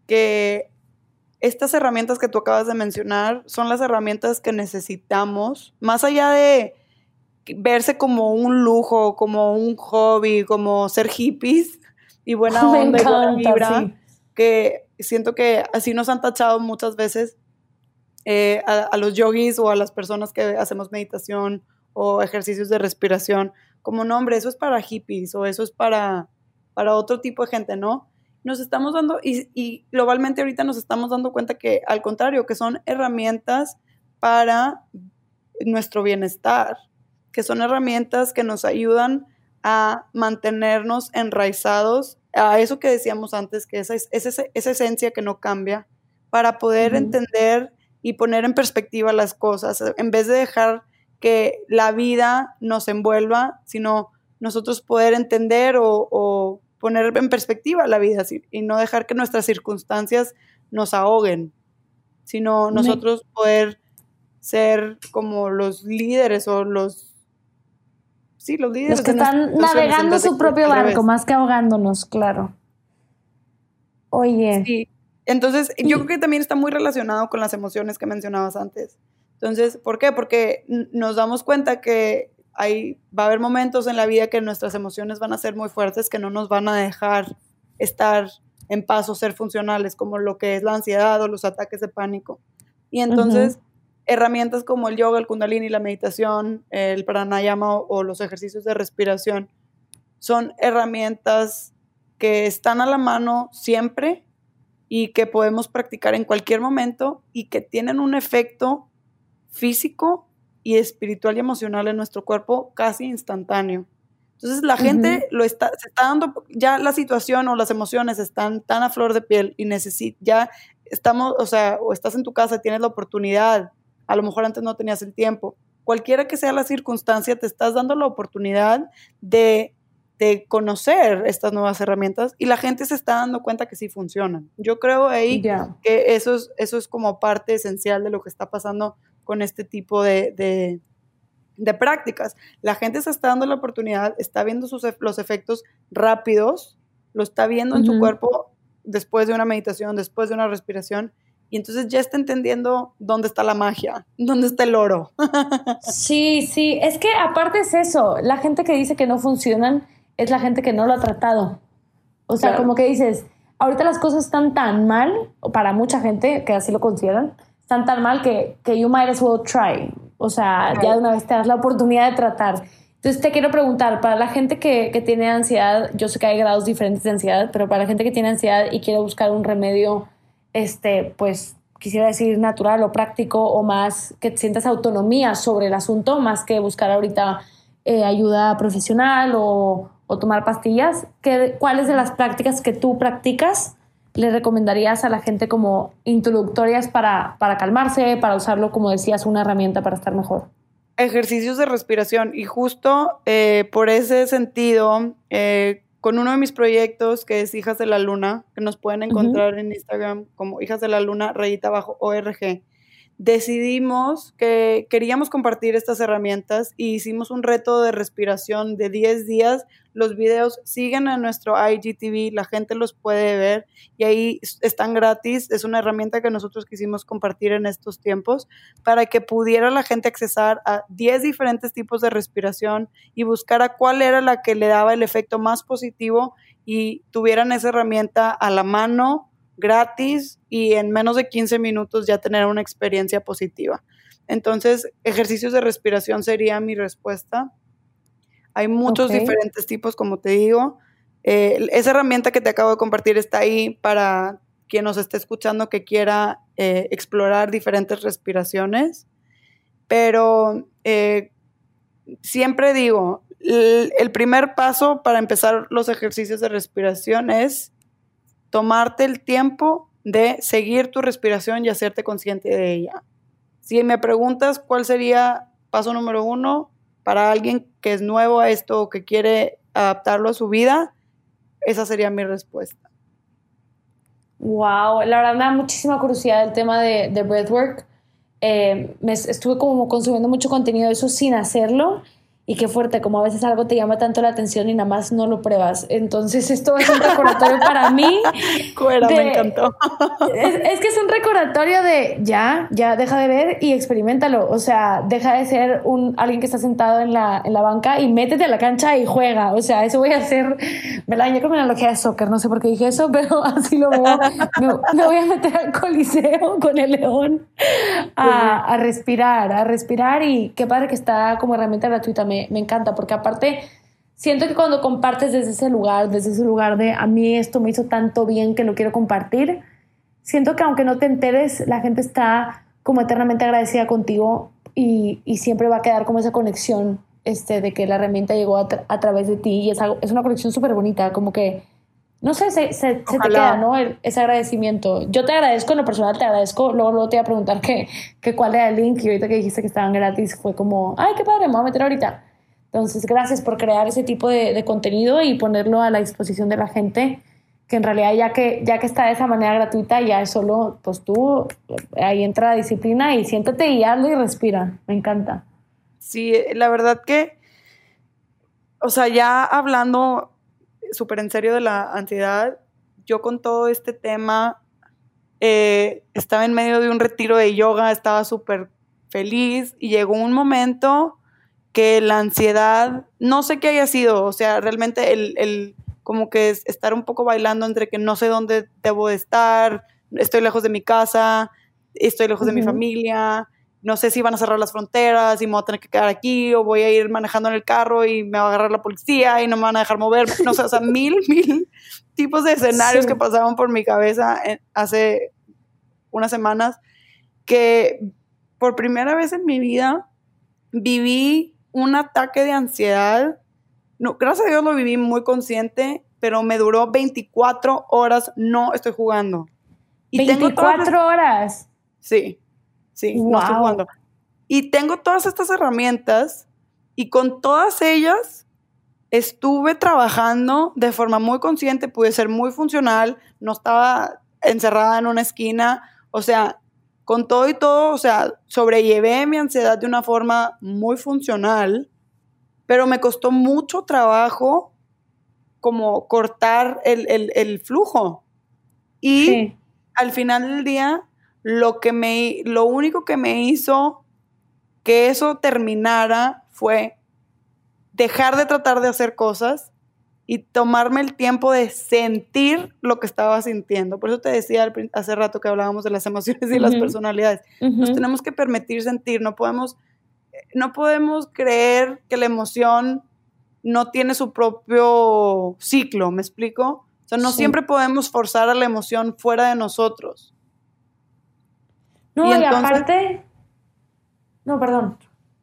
que estas herramientas que tú acabas de mencionar son las herramientas que necesitamos, más allá de verse como un lujo, como un hobby, como ser hippies y buena Me onda y buena encanta, vibra, sí. que siento que así nos han tachado muchas veces eh, a, a los yogis o a las personas que hacemos meditación o ejercicios de respiración, como no, hombre, eso es para hippies o eso es para, para otro tipo de gente, ¿no? Nos estamos dando, y, y globalmente ahorita nos estamos dando cuenta que al contrario, que son herramientas para nuestro bienestar, que son herramientas que nos ayudan a mantenernos enraizados a eso que decíamos antes, que esa, es, esa, esa esencia que no cambia, para poder Ujú. entender y poner en perspectiva las cosas, en vez de dejar que la vida nos envuelva, sino nosotros poder entender o, o poner en perspectiva la vida y no dejar que nuestras circunstancias nos ahoguen, sino Me- nosotros poder ser como los líderes o los, sí, los líderes Los que de nuestras están situaciones, en navegando vez de su que propio al barco, revés. más que ahogándonos, claro. Oye, Sí, entonces yo creo y que también está muy relacionado con las emociones que mencionabas antes. Entonces, ¿por qué? Porque n- nos damos cuenta que hay, va a haber momentos en la vida que nuestras emociones van a ser muy fuertes, que no nos van a dejar estar en paz o ser funcionales, como lo que es la ansiedad o los ataques de pánico. Y ujú, entonces, herramientas como el yoga, el kundalini, la meditación, el pranayama o, o los ejercicios de respiración son herramientas que están a la mano siempre y que podemos practicar en cualquier momento y que tienen un efecto físico y espiritual y emocional en nuestro cuerpo casi instantáneo. Entonces la ujú. gente lo está, se está dando, ya la situación o las emociones están tan a flor de piel y necesita, ya estamos, o sea, o estás en tu casa, tienes la oportunidad, a lo mejor antes no tenías el tiempo, cualquiera que sea la circunstancia, te estás dando la oportunidad de de conocer estas nuevas herramientas y la gente se está dando cuenta que sí funcionan. Yo creo ahí Ya. que eso es, eso es como parte esencial de lo que está pasando con este tipo de, de, de prácticas. La gente se está dando la oportunidad, está viendo sus, los efectos rápidos, lo está viendo en su Ujú. cuerpo después de una meditación, después de una respiración, y entonces ya está entendiendo dónde está la magia, dónde está el oro. Sí, sí, es que aparte es eso, la gente que dice que no funcionan es la gente que no lo ha tratado. O sea, Claro, como que dices, ahorita las cosas están tan mal, o para mucha gente que así lo consideran, están tan mal que, que you might as well try. O sea, ya de claro. una vez te das la oportunidad de tratar. Entonces te quiero preguntar, para la gente que, que tiene ansiedad, yo sé que hay grados diferentes de ansiedad, pero para la gente que tiene ansiedad y quiere buscar un remedio, este, pues quisiera decir natural o práctico o más que sientas autonomía sobre el asunto, más que buscar ahorita eh, ayuda profesional o, o tomar pastillas, ¿qué, ¿cuáles de las prácticas que tú practicas le recomendarías a la gente como introductorias para, para calmarse, para usarlo, como decías, una herramienta para estar mejor? Ejercicios de respiración y justo eh, por ese sentido, eh, con uno de mis proyectos que es Hijas de la Luna, que nos pueden Uh-huh. encontrar en Instagram como Hijas de la Luna, rayita abajo, O R G, decidimos que queríamos compartir estas herramientas y hicimos un reto de respiración de diez días. Los videos siguen en nuestro I G T V, la gente los puede ver y ahí están gratis. Es una herramienta que nosotros quisimos compartir en estos tiempos para que pudiera la gente accesar a diez diferentes tipos de respiración y buscara cuál era la que le daba el efecto más positivo y tuvieran esa herramienta a la mano, gratis, y en menos de quince minutos ya tener una experiencia positiva. Entonces, ejercicios de respiración sería mi respuesta. Hay muchos okay. diferentes tipos, como te digo. Eh, esa herramienta que te acabo de compartir está ahí para quien nos esté escuchando que quiera eh, explorar diferentes respiraciones. Pero eh, siempre digo, el, el primer paso para empezar los ejercicios de respiración es tomarte el tiempo de seguir tu respiración y hacerte consciente de ella. Si me preguntas cuál sería paso número uno para alguien que es nuevo a esto o que quiere adaptarlo a su vida, esa sería mi respuesta. Wow, la verdad me da muchísima curiosidad el tema de, de breathwork. Eh, me estuve como consumiendo mucho contenido de eso sin hacerlo. Y qué fuerte, como a veces algo te llama tanto la atención y nada más no lo pruebas. Entonces esto es un recordatorio para mí. Cuera, me encantó. Es, es que es un recordatorio de ya, ya deja de ver y experiméntalo. O sea, deja de ser un, alguien que está sentado en la, en la banca y métete a la cancha y juega. O sea, eso voy a hacer. Me la yo con la analogía de soccer, no sé por qué dije eso, pero así lo veo. Me, me voy a meter al coliseo con el león a, a respirar, a respirar y qué padre que está como herramienta gratuita. Me, me encanta, porque aparte siento que cuando compartes desde ese lugar, desde ese lugar de a mí esto me hizo tanto bien que lo quiero compartir, siento que aunque no te enteres, la gente está como eternamente agradecida contigo y, y siempre va a quedar como esa conexión este, de que la herramienta llegó a, tra- a través de ti y es, algo, es una conexión súper bonita, como que no sé, se, se, se te queda, ¿no? El, ese agradecimiento. Yo te agradezco, en lo personal te agradezco. Luego, luego te iba a preguntar que, que cuál era el link y ahorita que dijiste que estaban gratis fue como, ay, qué padre, me voy a meter ahorita. Entonces, gracias por crear ese tipo de, de contenido y ponerlo a la disposición de la gente, que en realidad ya que, ya que está de esa manera gratuita, ya es solo, pues tú, ahí entra la disciplina y siéntate y hazlo y respira. Me encanta. Sí, la verdad que, o sea, ya hablando súper en serio de la ansiedad, yo con todo este tema eh, estaba en medio de un retiro de yoga, estaba súper feliz y llegó un momento que la ansiedad, no sé qué haya sido, o sea, realmente el, el como que es estar un poco bailando entre que no sé dónde debo de estar, estoy lejos de mi casa, estoy lejos uh-huh. de mi familia, no sé si van a cerrar las fronteras y me voy a tener que quedar aquí o voy a ir manejando en el carro y me va a agarrar la policía y no me van a dejar mover, no sé, o sea, mil, mil tipos de escenarios sí. que pasaban por mi cabeza en, hace unas semanas que por primera vez en mi vida viví un ataque de ansiedad. No, gracias a Dios lo viví muy consciente, pero me duró veinticuatro horas, no estoy jugando. Y ¿veinticuatro tengo todas... horas? Sí, sí, wow. no estoy jugando. Y tengo todas estas herramientas y con todas ellas estuve trabajando de forma muy consciente, pude ser muy funcional, no estaba encerrada en una esquina, o sea, con todo y todo, o sea, sobrellevé mi ansiedad de una forma muy funcional, pero me costó mucho trabajo como cortar el, el, el flujo. Y sí. al final del día, lo, que me, lo único que me hizo que eso terminara fue dejar de tratar de hacer cosas y tomarme el tiempo de sentir lo que estaba sintiendo. Por eso te decía hace rato que hablábamos de las emociones y uh-huh. las personalidades. Uh-huh. Nos tenemos que permitir sentir, no podemos, no podemos creer que la emoción no tiene su propio ciclo, ¿me explico? O sea, no sí. siempre podemos forzar a la emoción fuera de nosotros. No, y, entonces, y aparte... No, perdón.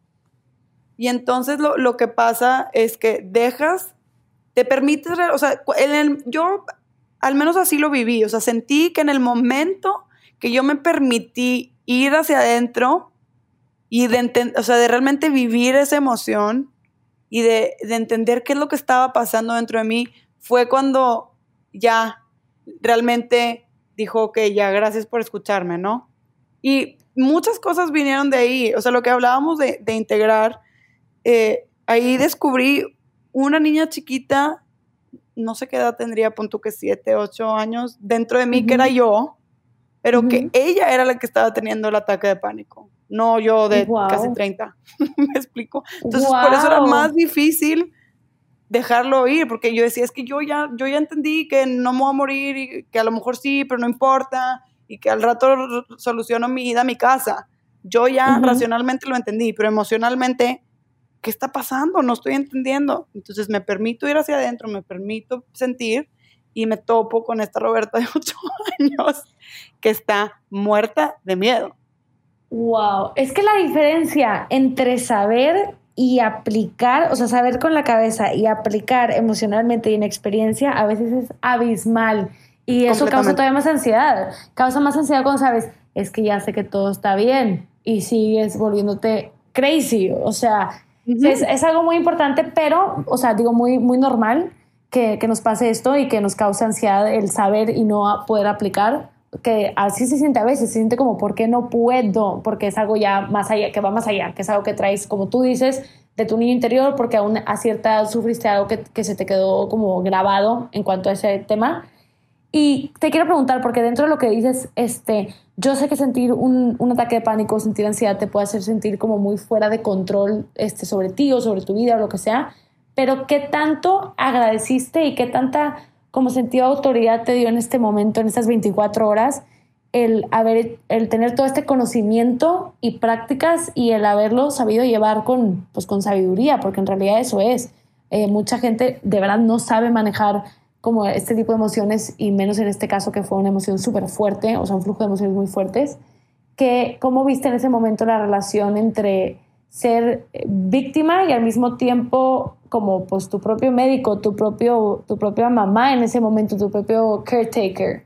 Y entonces lo, lo que pasa es que dejas... Te permites, o sea, en el, yo al menos así lo viví, o sea, sentí que en el momento que yo me permití ir hacia adentro y de, enten, o sea, de realmente vivir esa emoción y de, de entender qué es lo que estaba pasando dentro de mí, fue cuando ya realmente dijo, ok, ya, gracias por escucharme, ¿no? Y muchas cosas vinieron de ahí. O sea, lo que hablábamos de, de integrar, eh, ahí descubrí una niña chiquita, no sé qué edad tendría, pon tú que siete, ocho años, dentro de mí, uh-huh. que era yo, pero uh-huh. que ella era la que estaba teniendo el ataque de pánico, no yo de wow. casi treinta. ¿Me explico? Entonces, wow. por eso era más difícil dejarlo ir, porque yo decía, es que yo ya, yo ya entendí que no me voy a morir, y que a lo mejor sí, pero no importa, y que al rato soluciono mi vida, mi casa. Yo ya uh-huh. racionalmente lo entendí, pero emocionalmente, ¿qué está pasando? No estoy entendiendo. Entonces me permito ir hacia adentro, me permito sentir, y me topo con esta Roberta de ocho años que está muerta de miedo. Wow, es que la diferencia entre saber y aplicar, o sea, saber con la cabeza y aplicar emocionalmente y en experiencia a veces es abismal, y eso causa todavía más ansiedad. Causa más ansiedad cuando sabes, es que ya sé que todo está bien, y sigues volviéndote crazy. O sea, uh-huh. es, es algo muy importante, pero, o sea, digo, muy, muy normal que, que nos pase esto y que nos cause ansiedad el saber y no poder aplicar, que así se siente a veces, se siente como, ¿por qué no puedo? Porque es algo ya más allá, que va más allá, que es algo que traes, como tú dices, de tu niño interior, porque aún a cierta edad sufriste algo que, que se te quedó como grabado en cuanto a ese tema. Y te quiero preguntar, porque dentro de lo que dices, este, yo sé que sentir un, un ataque de pánico, sentir ansiedad te puede hacer sentir como muy fuera de control este, sobre ti o sobre tu vida o lo que sea, pero ¿qué tanto agradeciste y qué tanta como sentido de autoridad te dio en este momento, en estas veinticuatro horas, el, haber, el tener todo este conocimiento y prácticas y el haberlo sabido llevar con, pues, con sabiduría? Porque en realidad eso es. Eh, mucha gente de verdad no sabe manejar como este tipo de emociones, y menos en este caso que fue una emoción súper fuerte, o sea, un flujo de emociones muy fuertes. Que, ¿cómo viste en ese momento la relación entre ser víctima y al mismo tiempo como pues tu propio médico, tu, propio, tu propia mamá en ese momento, tu propio caretaker?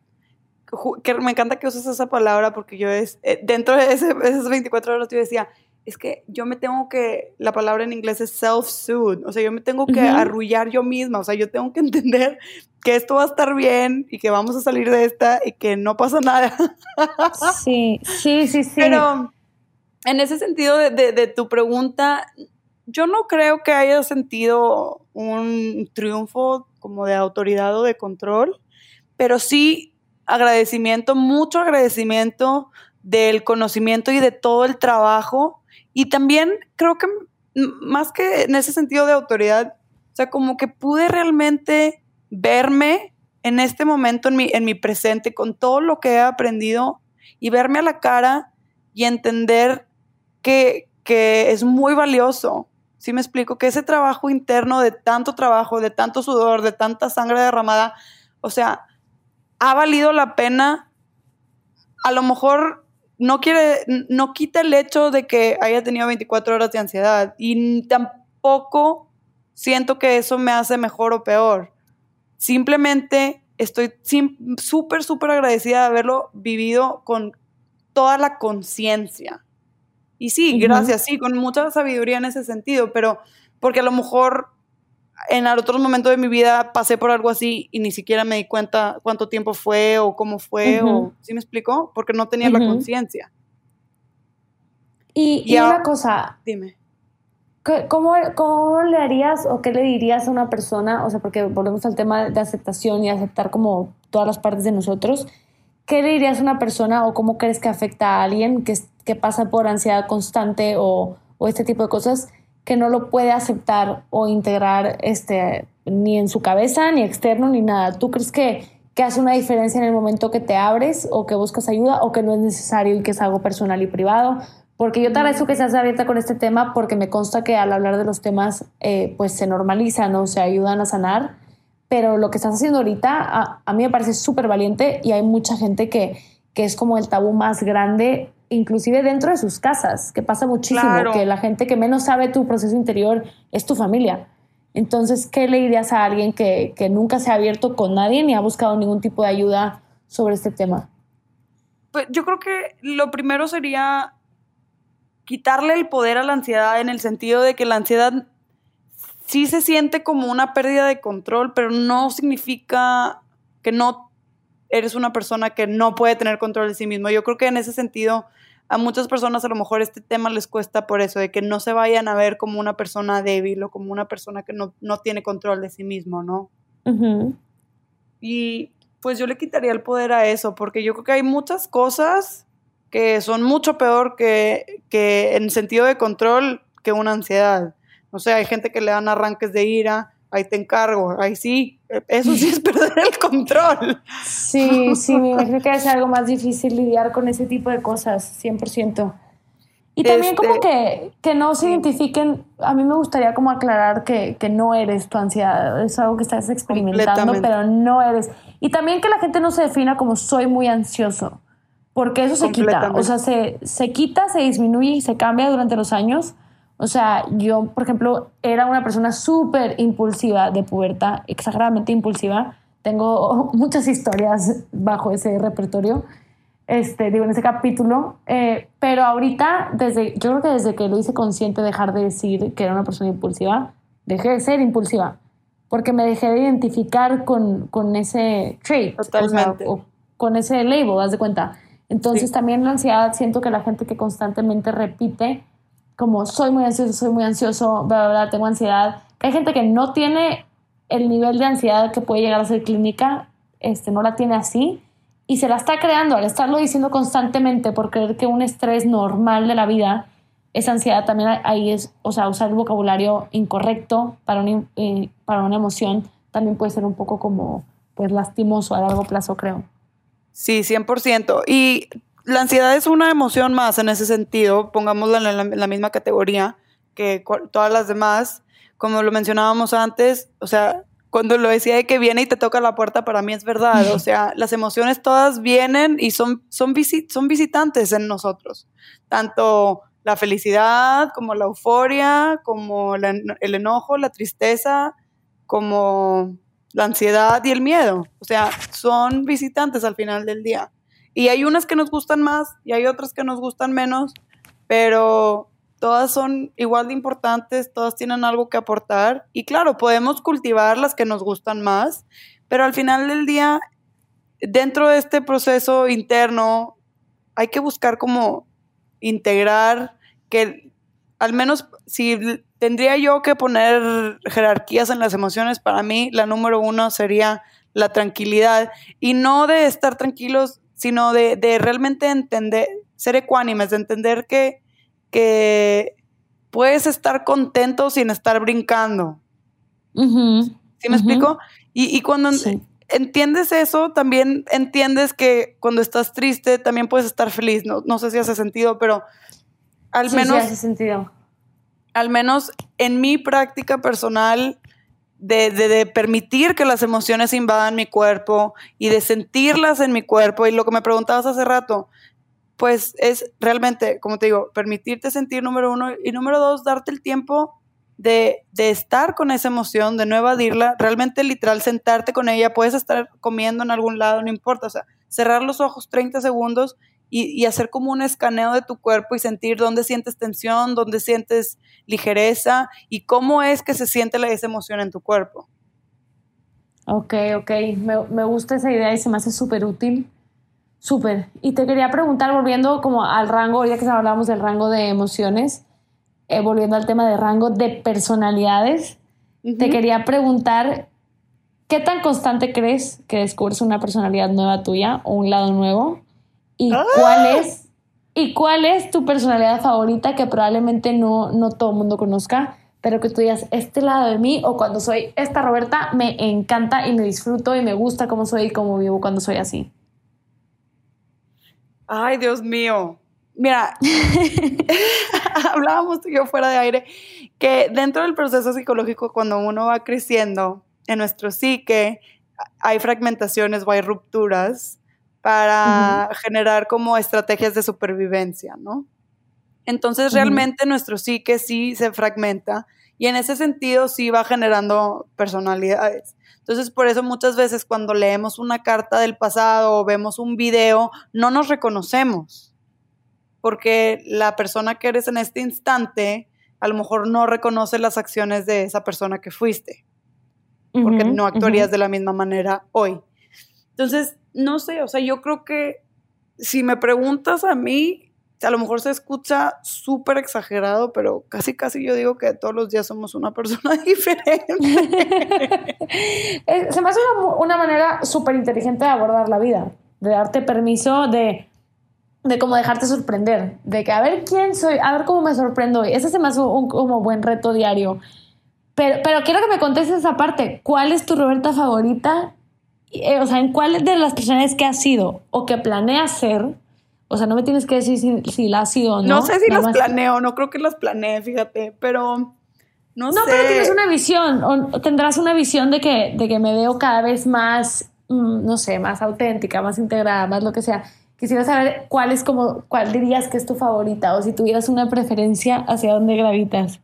Que me encanta que uses esa palabra, porque yo es, dentro de ese, esas veinticuatro horas yo decía, es que yo me tengo que, la palabra en inglés es self-soothe, o sea, yo me tengo que uh-huh. arrullar yo misma, o sea, yo tengo que entender que esto va a estar bien y que vamos a salir de esta y que no pasa nada. Sí, sí, sí, sí. Pero en ese sentido de, de, de tu pregunta, yo no creo que haya sentido un triunfo como de autoridad o de control, pero sí agradecimiento, mucho agradecimiento del conocimiento y de todo el trabajo. Y también creo que más que en ese sentido de autoridad, o sea, como que pude realmente verme en este momento, en mi, en mi presente, con todo lo que he aprendido, y verme a la cara y entender que, que es muy valioso. ¿Sí me explico? Que ese trabajo interno de tanto trabajo, de tanto sudor, de tanta sangre derramada, o sea, ha valido la pena. A lo mejor no quiere, no quita el hecho de que haya tenido veinticuatro horas de ansiedad, y tampoco siento que eso me hace mejor o peor. Simplemente estoy súper, súper agradecida de haberlo vivido con toda la conciencia. Y sí, uh-huh. gracias, sí, con mucha sabiduría en ese sentido, pero porque a lo mejor en otros momentos de mi vida pasé por algo así y ni siquiera me di cuenta cuánto tiempo fue o cómo fue, uh-huh. o ¿sí me explico? Porque no tenía uh-huh. la conciencia. Y, y, y una cosa, dime. ¿cómo, ¿cómo le harías o qué le dirías a una persona? O sea, porque volvemos al tema de aceptación y aceptar como todas las partes de nosotros. ¿Qué le dirías a una persona o cómo crees que afecta a alguien que, que pasa por ansiedad constante o, o este tipo de cosas, que no lo puede aceptar o integrar este, ni en su cabeza, ni externo, ni nada? ¿Tú crees que, que hace una diferencia en el momento que te abres o que buscas ayuda, o que no es necesario y que es algo personal y privado? Porque yo te agradezco que seas abierta con este tema, porque me consta que al hablar de los temas eh, pues se normalizan, ¿no? Se ayudan a sanar, pero lo que estás haciendo ahorita a, a mí me parece súper valiente, y hay mucha gente que, que es como el tabú más grande, inclusive dentro de sus casas, que pasa muchísimo, claro. que la gente que menos sabe tu proceso interior es tu familia. Entonces, ¿qué le dirías a alguien que, que nunca se ha abierto con nadie ni ha buscado ningún tipo de ayuda sobre este tema? Pues yo creo que lo primero sería quitarle el poder a la ansiedad, en el sentido de que la ansiedad sí se siente como una pérdida de control, pero no significa que no eres una persona que no puede tener control de sí mismo. Yo creo que en ese sentido a muchas personas a lo mejor este tema les cuesta por eso, de que no se vayan a ver como una persona débil o como una persona que no, no tiene control de sí mismo, ¿no? Uh-huh. Y pues yo le quitaría el poder a eso, porque yo creo que hay muchas cosas que son mucho peor que, que en sentido de control que una ansiedad. O sea, hay gente que le dan arranques de ira, ahí te encargo, ahí sí, eso sí es perder el control. Sí, sí, me imagino que es algo más difícil lidiar con ese tipo de cosas, cien por ciento. Y también Este, como que, que no se sí. identifiquen, a mí me gustaría como aclarar que, que no eres tu ansiedad, es algo que estás experimentando, pero no eres. Y también que la gente no se defina como soy muy ansioso, porque eso se quita, o sea, se, se quita, se disminuye y se cambia durante los años. O sea, yo, por ejemplo, era una persona súper impulsiva de pubertad, exageradamente impulsiva. Tengo muchas historias bajo ese repertorio, este, digo, en ese capítulo. Eh, pero ahorita, desde, yo creo que desde que lo hice consciente de dejar de decir que era una persona impulsiva, dejé de ser impulsiva, porque me dejé de identificar con, con ese trait. Totalmente. O sea, o con ese label, haz de cuenta. Entonces, Sí. también la ansiedad, siento que la gente que constantemente repite como soy muy ansioso, soy muy ansioso, bla, bla, bla, tengo ansiedad. Hay gente que no tiene el nivel de ansiedad que puede llegar a ser clínica, este, no la tiene así, y se la está creando al estarlo diciendo constantemente por creer que un estrés normal de la vida es ansiedad. También ahí es, o sea, usar el vocabulario incorrecto para una, eh, para una emoción también puede ser un poco como, pues, lastimoso a largo plazo, creo. Sí, cien por ciento. Y la ansiedad es una emoción más en ese sentido, pongámosla en la, en la misma categoría que todas las demás. Como lo mencionábamos antes, o sea, cuando lo decía de que viene y te toca la puerta, para mí es verdad. O sea, las emociones todas vienen y son, son, visit, son visitantes en nosotros. Tanto la felicidad, como la euforia, como la, el enojo, la tristeza, como la ansiedad y el miedo. O sea, son visitantes al final del día. Y hay unas que nos gustan más y hay otras que nos gustan menos, pero todas son igual de importantes, todas tienen algo que aportar. Y claro, podemos cultivar las que nos gustan más, pero al final del día, dentro de este proceso interno, hay que buscar como integrar que al menos si tendría yo que poner jerarquías en las emociones, para mí la número uno sería la tranquilidad. Y no de estar tranquilos, sino de, de realmente entender, ser ecuánimes, de entender que, que puedes estar contento sin estar brincando. Uh-huh. ¿Sí me uh-huh. explico? Y, y cuando sí. entiendes eso, también entiendes que cuando estás triste también puedes estar feliz. No, no sé si hace sentido, pero al sí, menos... Sí, hace sentido. Al menos en mi práctica personal, De, de, de permitir que las emociones invadan mi cuerpo y de sentirlas en mi cuerpo. Y lo que me preguntabas hace rato, pues es realmente, como te digo, permitirte sentir, número uno, y número dos, darte el tiempo de, de estar con esa emoción, de no evadirla, realmente literal sentarte con ella. Puedes estar comiendo en algún lado, no importa, o sea, cerrar los ojos treinta segundos y, y hacer como un escaneo de tu cuerpo y sentir dónde sientes tensión, dónde sientes ligereza y cómo es que se siente la, esa emoción en tu cuerpo. Ok, ok, me, me gusta esa idea y se me hace súper útil, súper. Y te quería preguntar, volviendo como al rango, ya que hablábamos del rango de emociones, eh, volviendo al tema de rango de personalidades, uh-huh. te quería preguntar, ¿qué tan constante crees que descubres una personalidad nueva tuya o un lado nuevo? ¿Y ¡ah! cuál es y cuál es tu personalidad favorita que probablemente no, no todo el mundo conozca, pero que tú digas, este lado de mí, o cuando soy esta Roberta, me encanta y me disfruto y me gusta cómo soy y cómo vivo cuando soy así? Ay, Dios mío. Mira, hablábamos tú y yo fuera de aire, que dentro del proceso psicológico, cuando uno va creciendo en nuestro psique, hay fragmentaciones o hay rupturas para uh-huh. generar como estrategias de supervivencia, ¿no? Entonces, uh-huh. realmente nuestro psique sí se fragmenta y en ese sentido sí va generando personalidades. Entonces, por eso muchas veces cuando leemos una carta del pasado o vemos un video, no nos reconocemos, porque la persona que eres en este instante a lo mejor no reconoce las acciones de esa persona que fuiste, uh-huh. porque no actuarías uh-huh. de la misma manera hoy. Entonces, no sé, o sea, yo creo que si me preguntas a mí, a lo mejor se escucha súper exagerado, pero casi, casi yo digo que todos los días somos una persona diferente. Se me hace una, una manera súper inteligente de abordar la vida, de darte permiso de, de como dejarte sorprender, de que a ver quién soy, a ver cómo me sorprendo hoy. Ese se me hace un como buen reto diario. Pero, pero quiero que me contestes esa parte. ¿Cuál es tu Roberta favorita? Eh, o sea, ¿en cuál de las personas que has sido o que planeas ser? O sea, no me tienes que decir si, si la has sido o no. No sé si Nada las más. planeo, no creo que las planee, fíjate, pero no, No, sé. No, pero tienes una visión, o tendrás una visión de que, de que me veo cada vez más, mmm, no sé, más auténtica, más integrada, más lo que sea. Quisiera saber cuál es como, cuál dirías que es tu favorita, o si tuvieras una preferencia, ¿hacia dónde gravitas?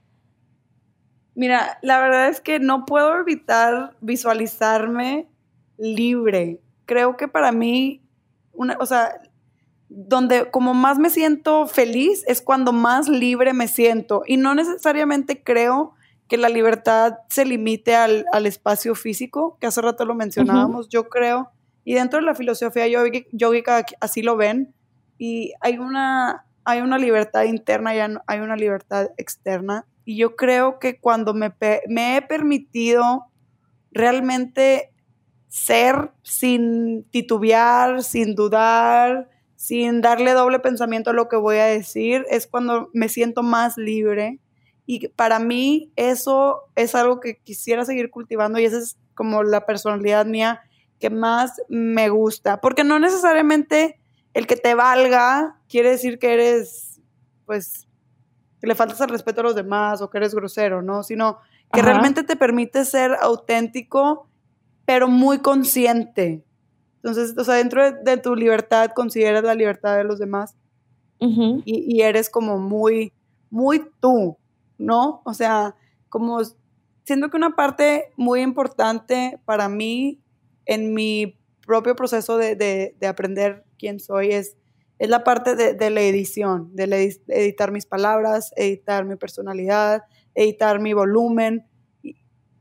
Mira, la verdad es que no puedo evitar visualizarme libre. Creo que para mí, una, o sea, donde como más me siento feliz es cuando más libre me siento. Y no necesariamente creo que la libertad se limite al, al espacio físico, que hace rato lo mencionábamos. Uh-huh. Yo creo, y dentro de la filosofía yógica así lo ven, y hay una, hay una libertad interna y hay una libertad externa. Y yo creo que cuando me, me he permitido realmente ser sin titubear, sin dudar, sin darle doble pensamiento a lo que voy a decir, es cuando me siento más libre. Y para mí eso es algo que quisiera seguir cultivando, y esa es como la personalidad mía que más me gusta. Porque no necesariamente el que te valga quiere decir que eres, pues, que le faltas al respeto a los demás o que eres grosero, ¿no? Sino que Ajá. realmente te permite ser auténtico, pero muy consciente. Entonces, o sea, dentro de, de tu libertad consideras la libertad de los demás uh-huh. y, y eres como muy, muy tú, ¿no? O sea, como siento que una parte muy importante para mí en mi propio proceso de, de, de aprender quién soy es, es la parte de, de la edición, de, la, de editar mis palabras, editar mi personalidad, editar mi volumen. Y,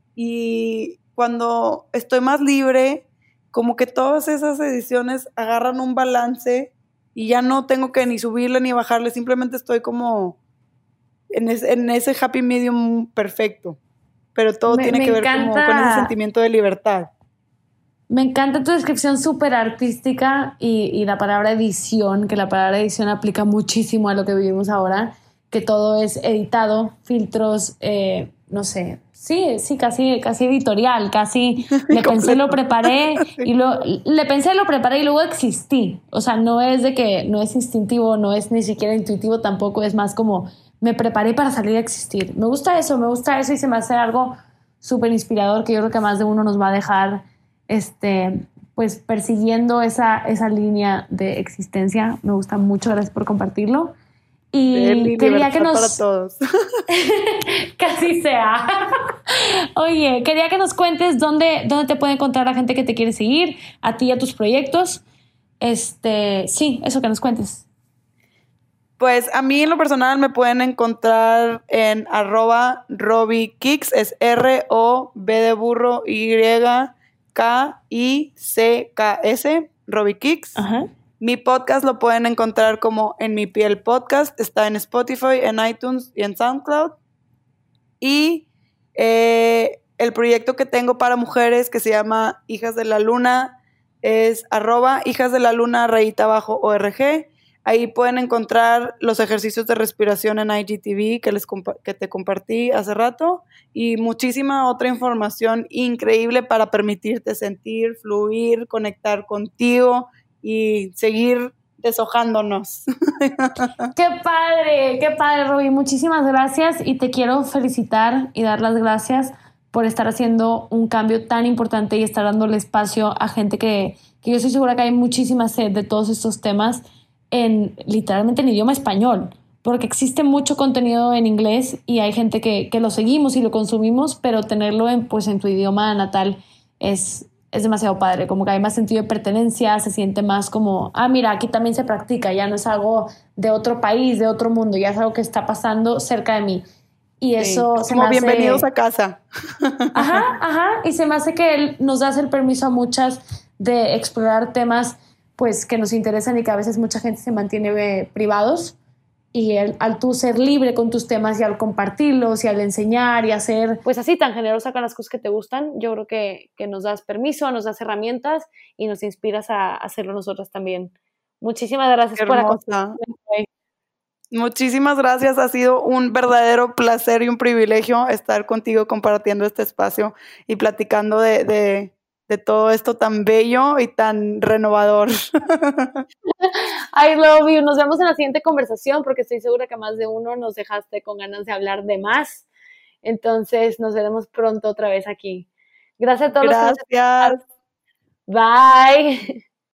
y cuando estoy más libre, como que todas esas ediciones agarran un balance y ya no tengo que ni subirle ni bajarle, simplemente estoy como en, es, en ese happy medium perfecto. Pero todo me, tiene me que ver encanta, como con ese sentimiento de libertad. Me encanta tu descripción súper artística y, y la palabra edición, que la palabra edición aplica muchísimo a lo que vivimos ahora, que todo es editado, filtros, eh, no sé, sí, sí, casi, casi editorial, casi le pensé, lo preparé, sí. y lo, le pensé, lo preparé y luego existí. O sea, no es de que no es instintivo, no es ni siquiera intuitivo tampoco, es más como me preparé para salir a existir. Me gusta eso, me gusta eso y se me hace algo súper inspirador que yo creo que más de uno nos va a dejar este, pues persiguiendo esa, esa línea de existencia. Me gusta mucho, gracias por compartirlo. Y quería que nos... para todos. Que así sea. Oye, quería que nos cuentes dónde, dónde te puede encontrar la gente que te quiere seguir, a ti y a tus proyectos. Este, sí, eso, que nos cuentes. Pues a mí en lo personal me pueden encontrar en arroba robikicks, es R O B de burro Y K I C K S, robikicks. Ajá. Mi podcast lo pueden encontrar como En Mi Piel Podcast. Está en Spotify, en iTunes y en SoundCloud. Y eh, el proyecto que tengo para mujeres, que se llama Hijas de la Luna, es arroba hijas de la luna rayita abajo O R G. Ahí pueden encontrar los ejercicios de respiración en I G T V que, les compa- que te compartí hace rato, y muchísima otra información increíble para permitirte sentir, fluir, conectar contigo y seguir deshojándonos. ¡Qué padre! ¡Qué padre, Roby! Muchísimas gracias y te quiero felicitar y dar las gracias por estar haciendo un cambio tan importante y estar dándole espacio a gente que, que yo estoy segura que hay muchísima sed de todos estos temas en literalmente en idioma español, porque existe mucho contenido en inglés y hay gente que, que lo seguimos y lo consumimos, pero tenerlo en, pues, en tu idioma natal es... es demasiado padre, como que hay más sentido de pertenencia, se siente más como, ah, mira, aquí también se practica, ya no es algo de otro país, de otro mundo, ya es algo que está pasando cerca de mí. Y eso sí, se como me hace... bienvenidos a casa. Ajá, ajá, y se me hace que él nos das el permiso a muchas de explorar temas pues que nos interesan y que a veces mucha gente se mantiene eh, privados. Y el, al tú ser libre con tus temas y al compartirlos y al enseñar y hacer, pues así, tan generosa con las cosas que te gustan, yo creo que, que nos das permiso, nos das herramientas y nos inspiras a hacerlo nosotras también. Muchísimas gracias Qué por hermosa. acompañarme. Muchísimas gracias. Ha sido un verdadero placer y un privilegio estar contigo compartiendo este espacio y platicando de, de, de todo esto tan bello y tan renovador. I love you. Nos vemos en la siguiente conversación porque estoy segura que más de uno nos dejaste con ganas de hablar de más. Entonces nos veremos pronto otra vez aquí. Gracias a todos Gracias. los que nos escucharon. Bye.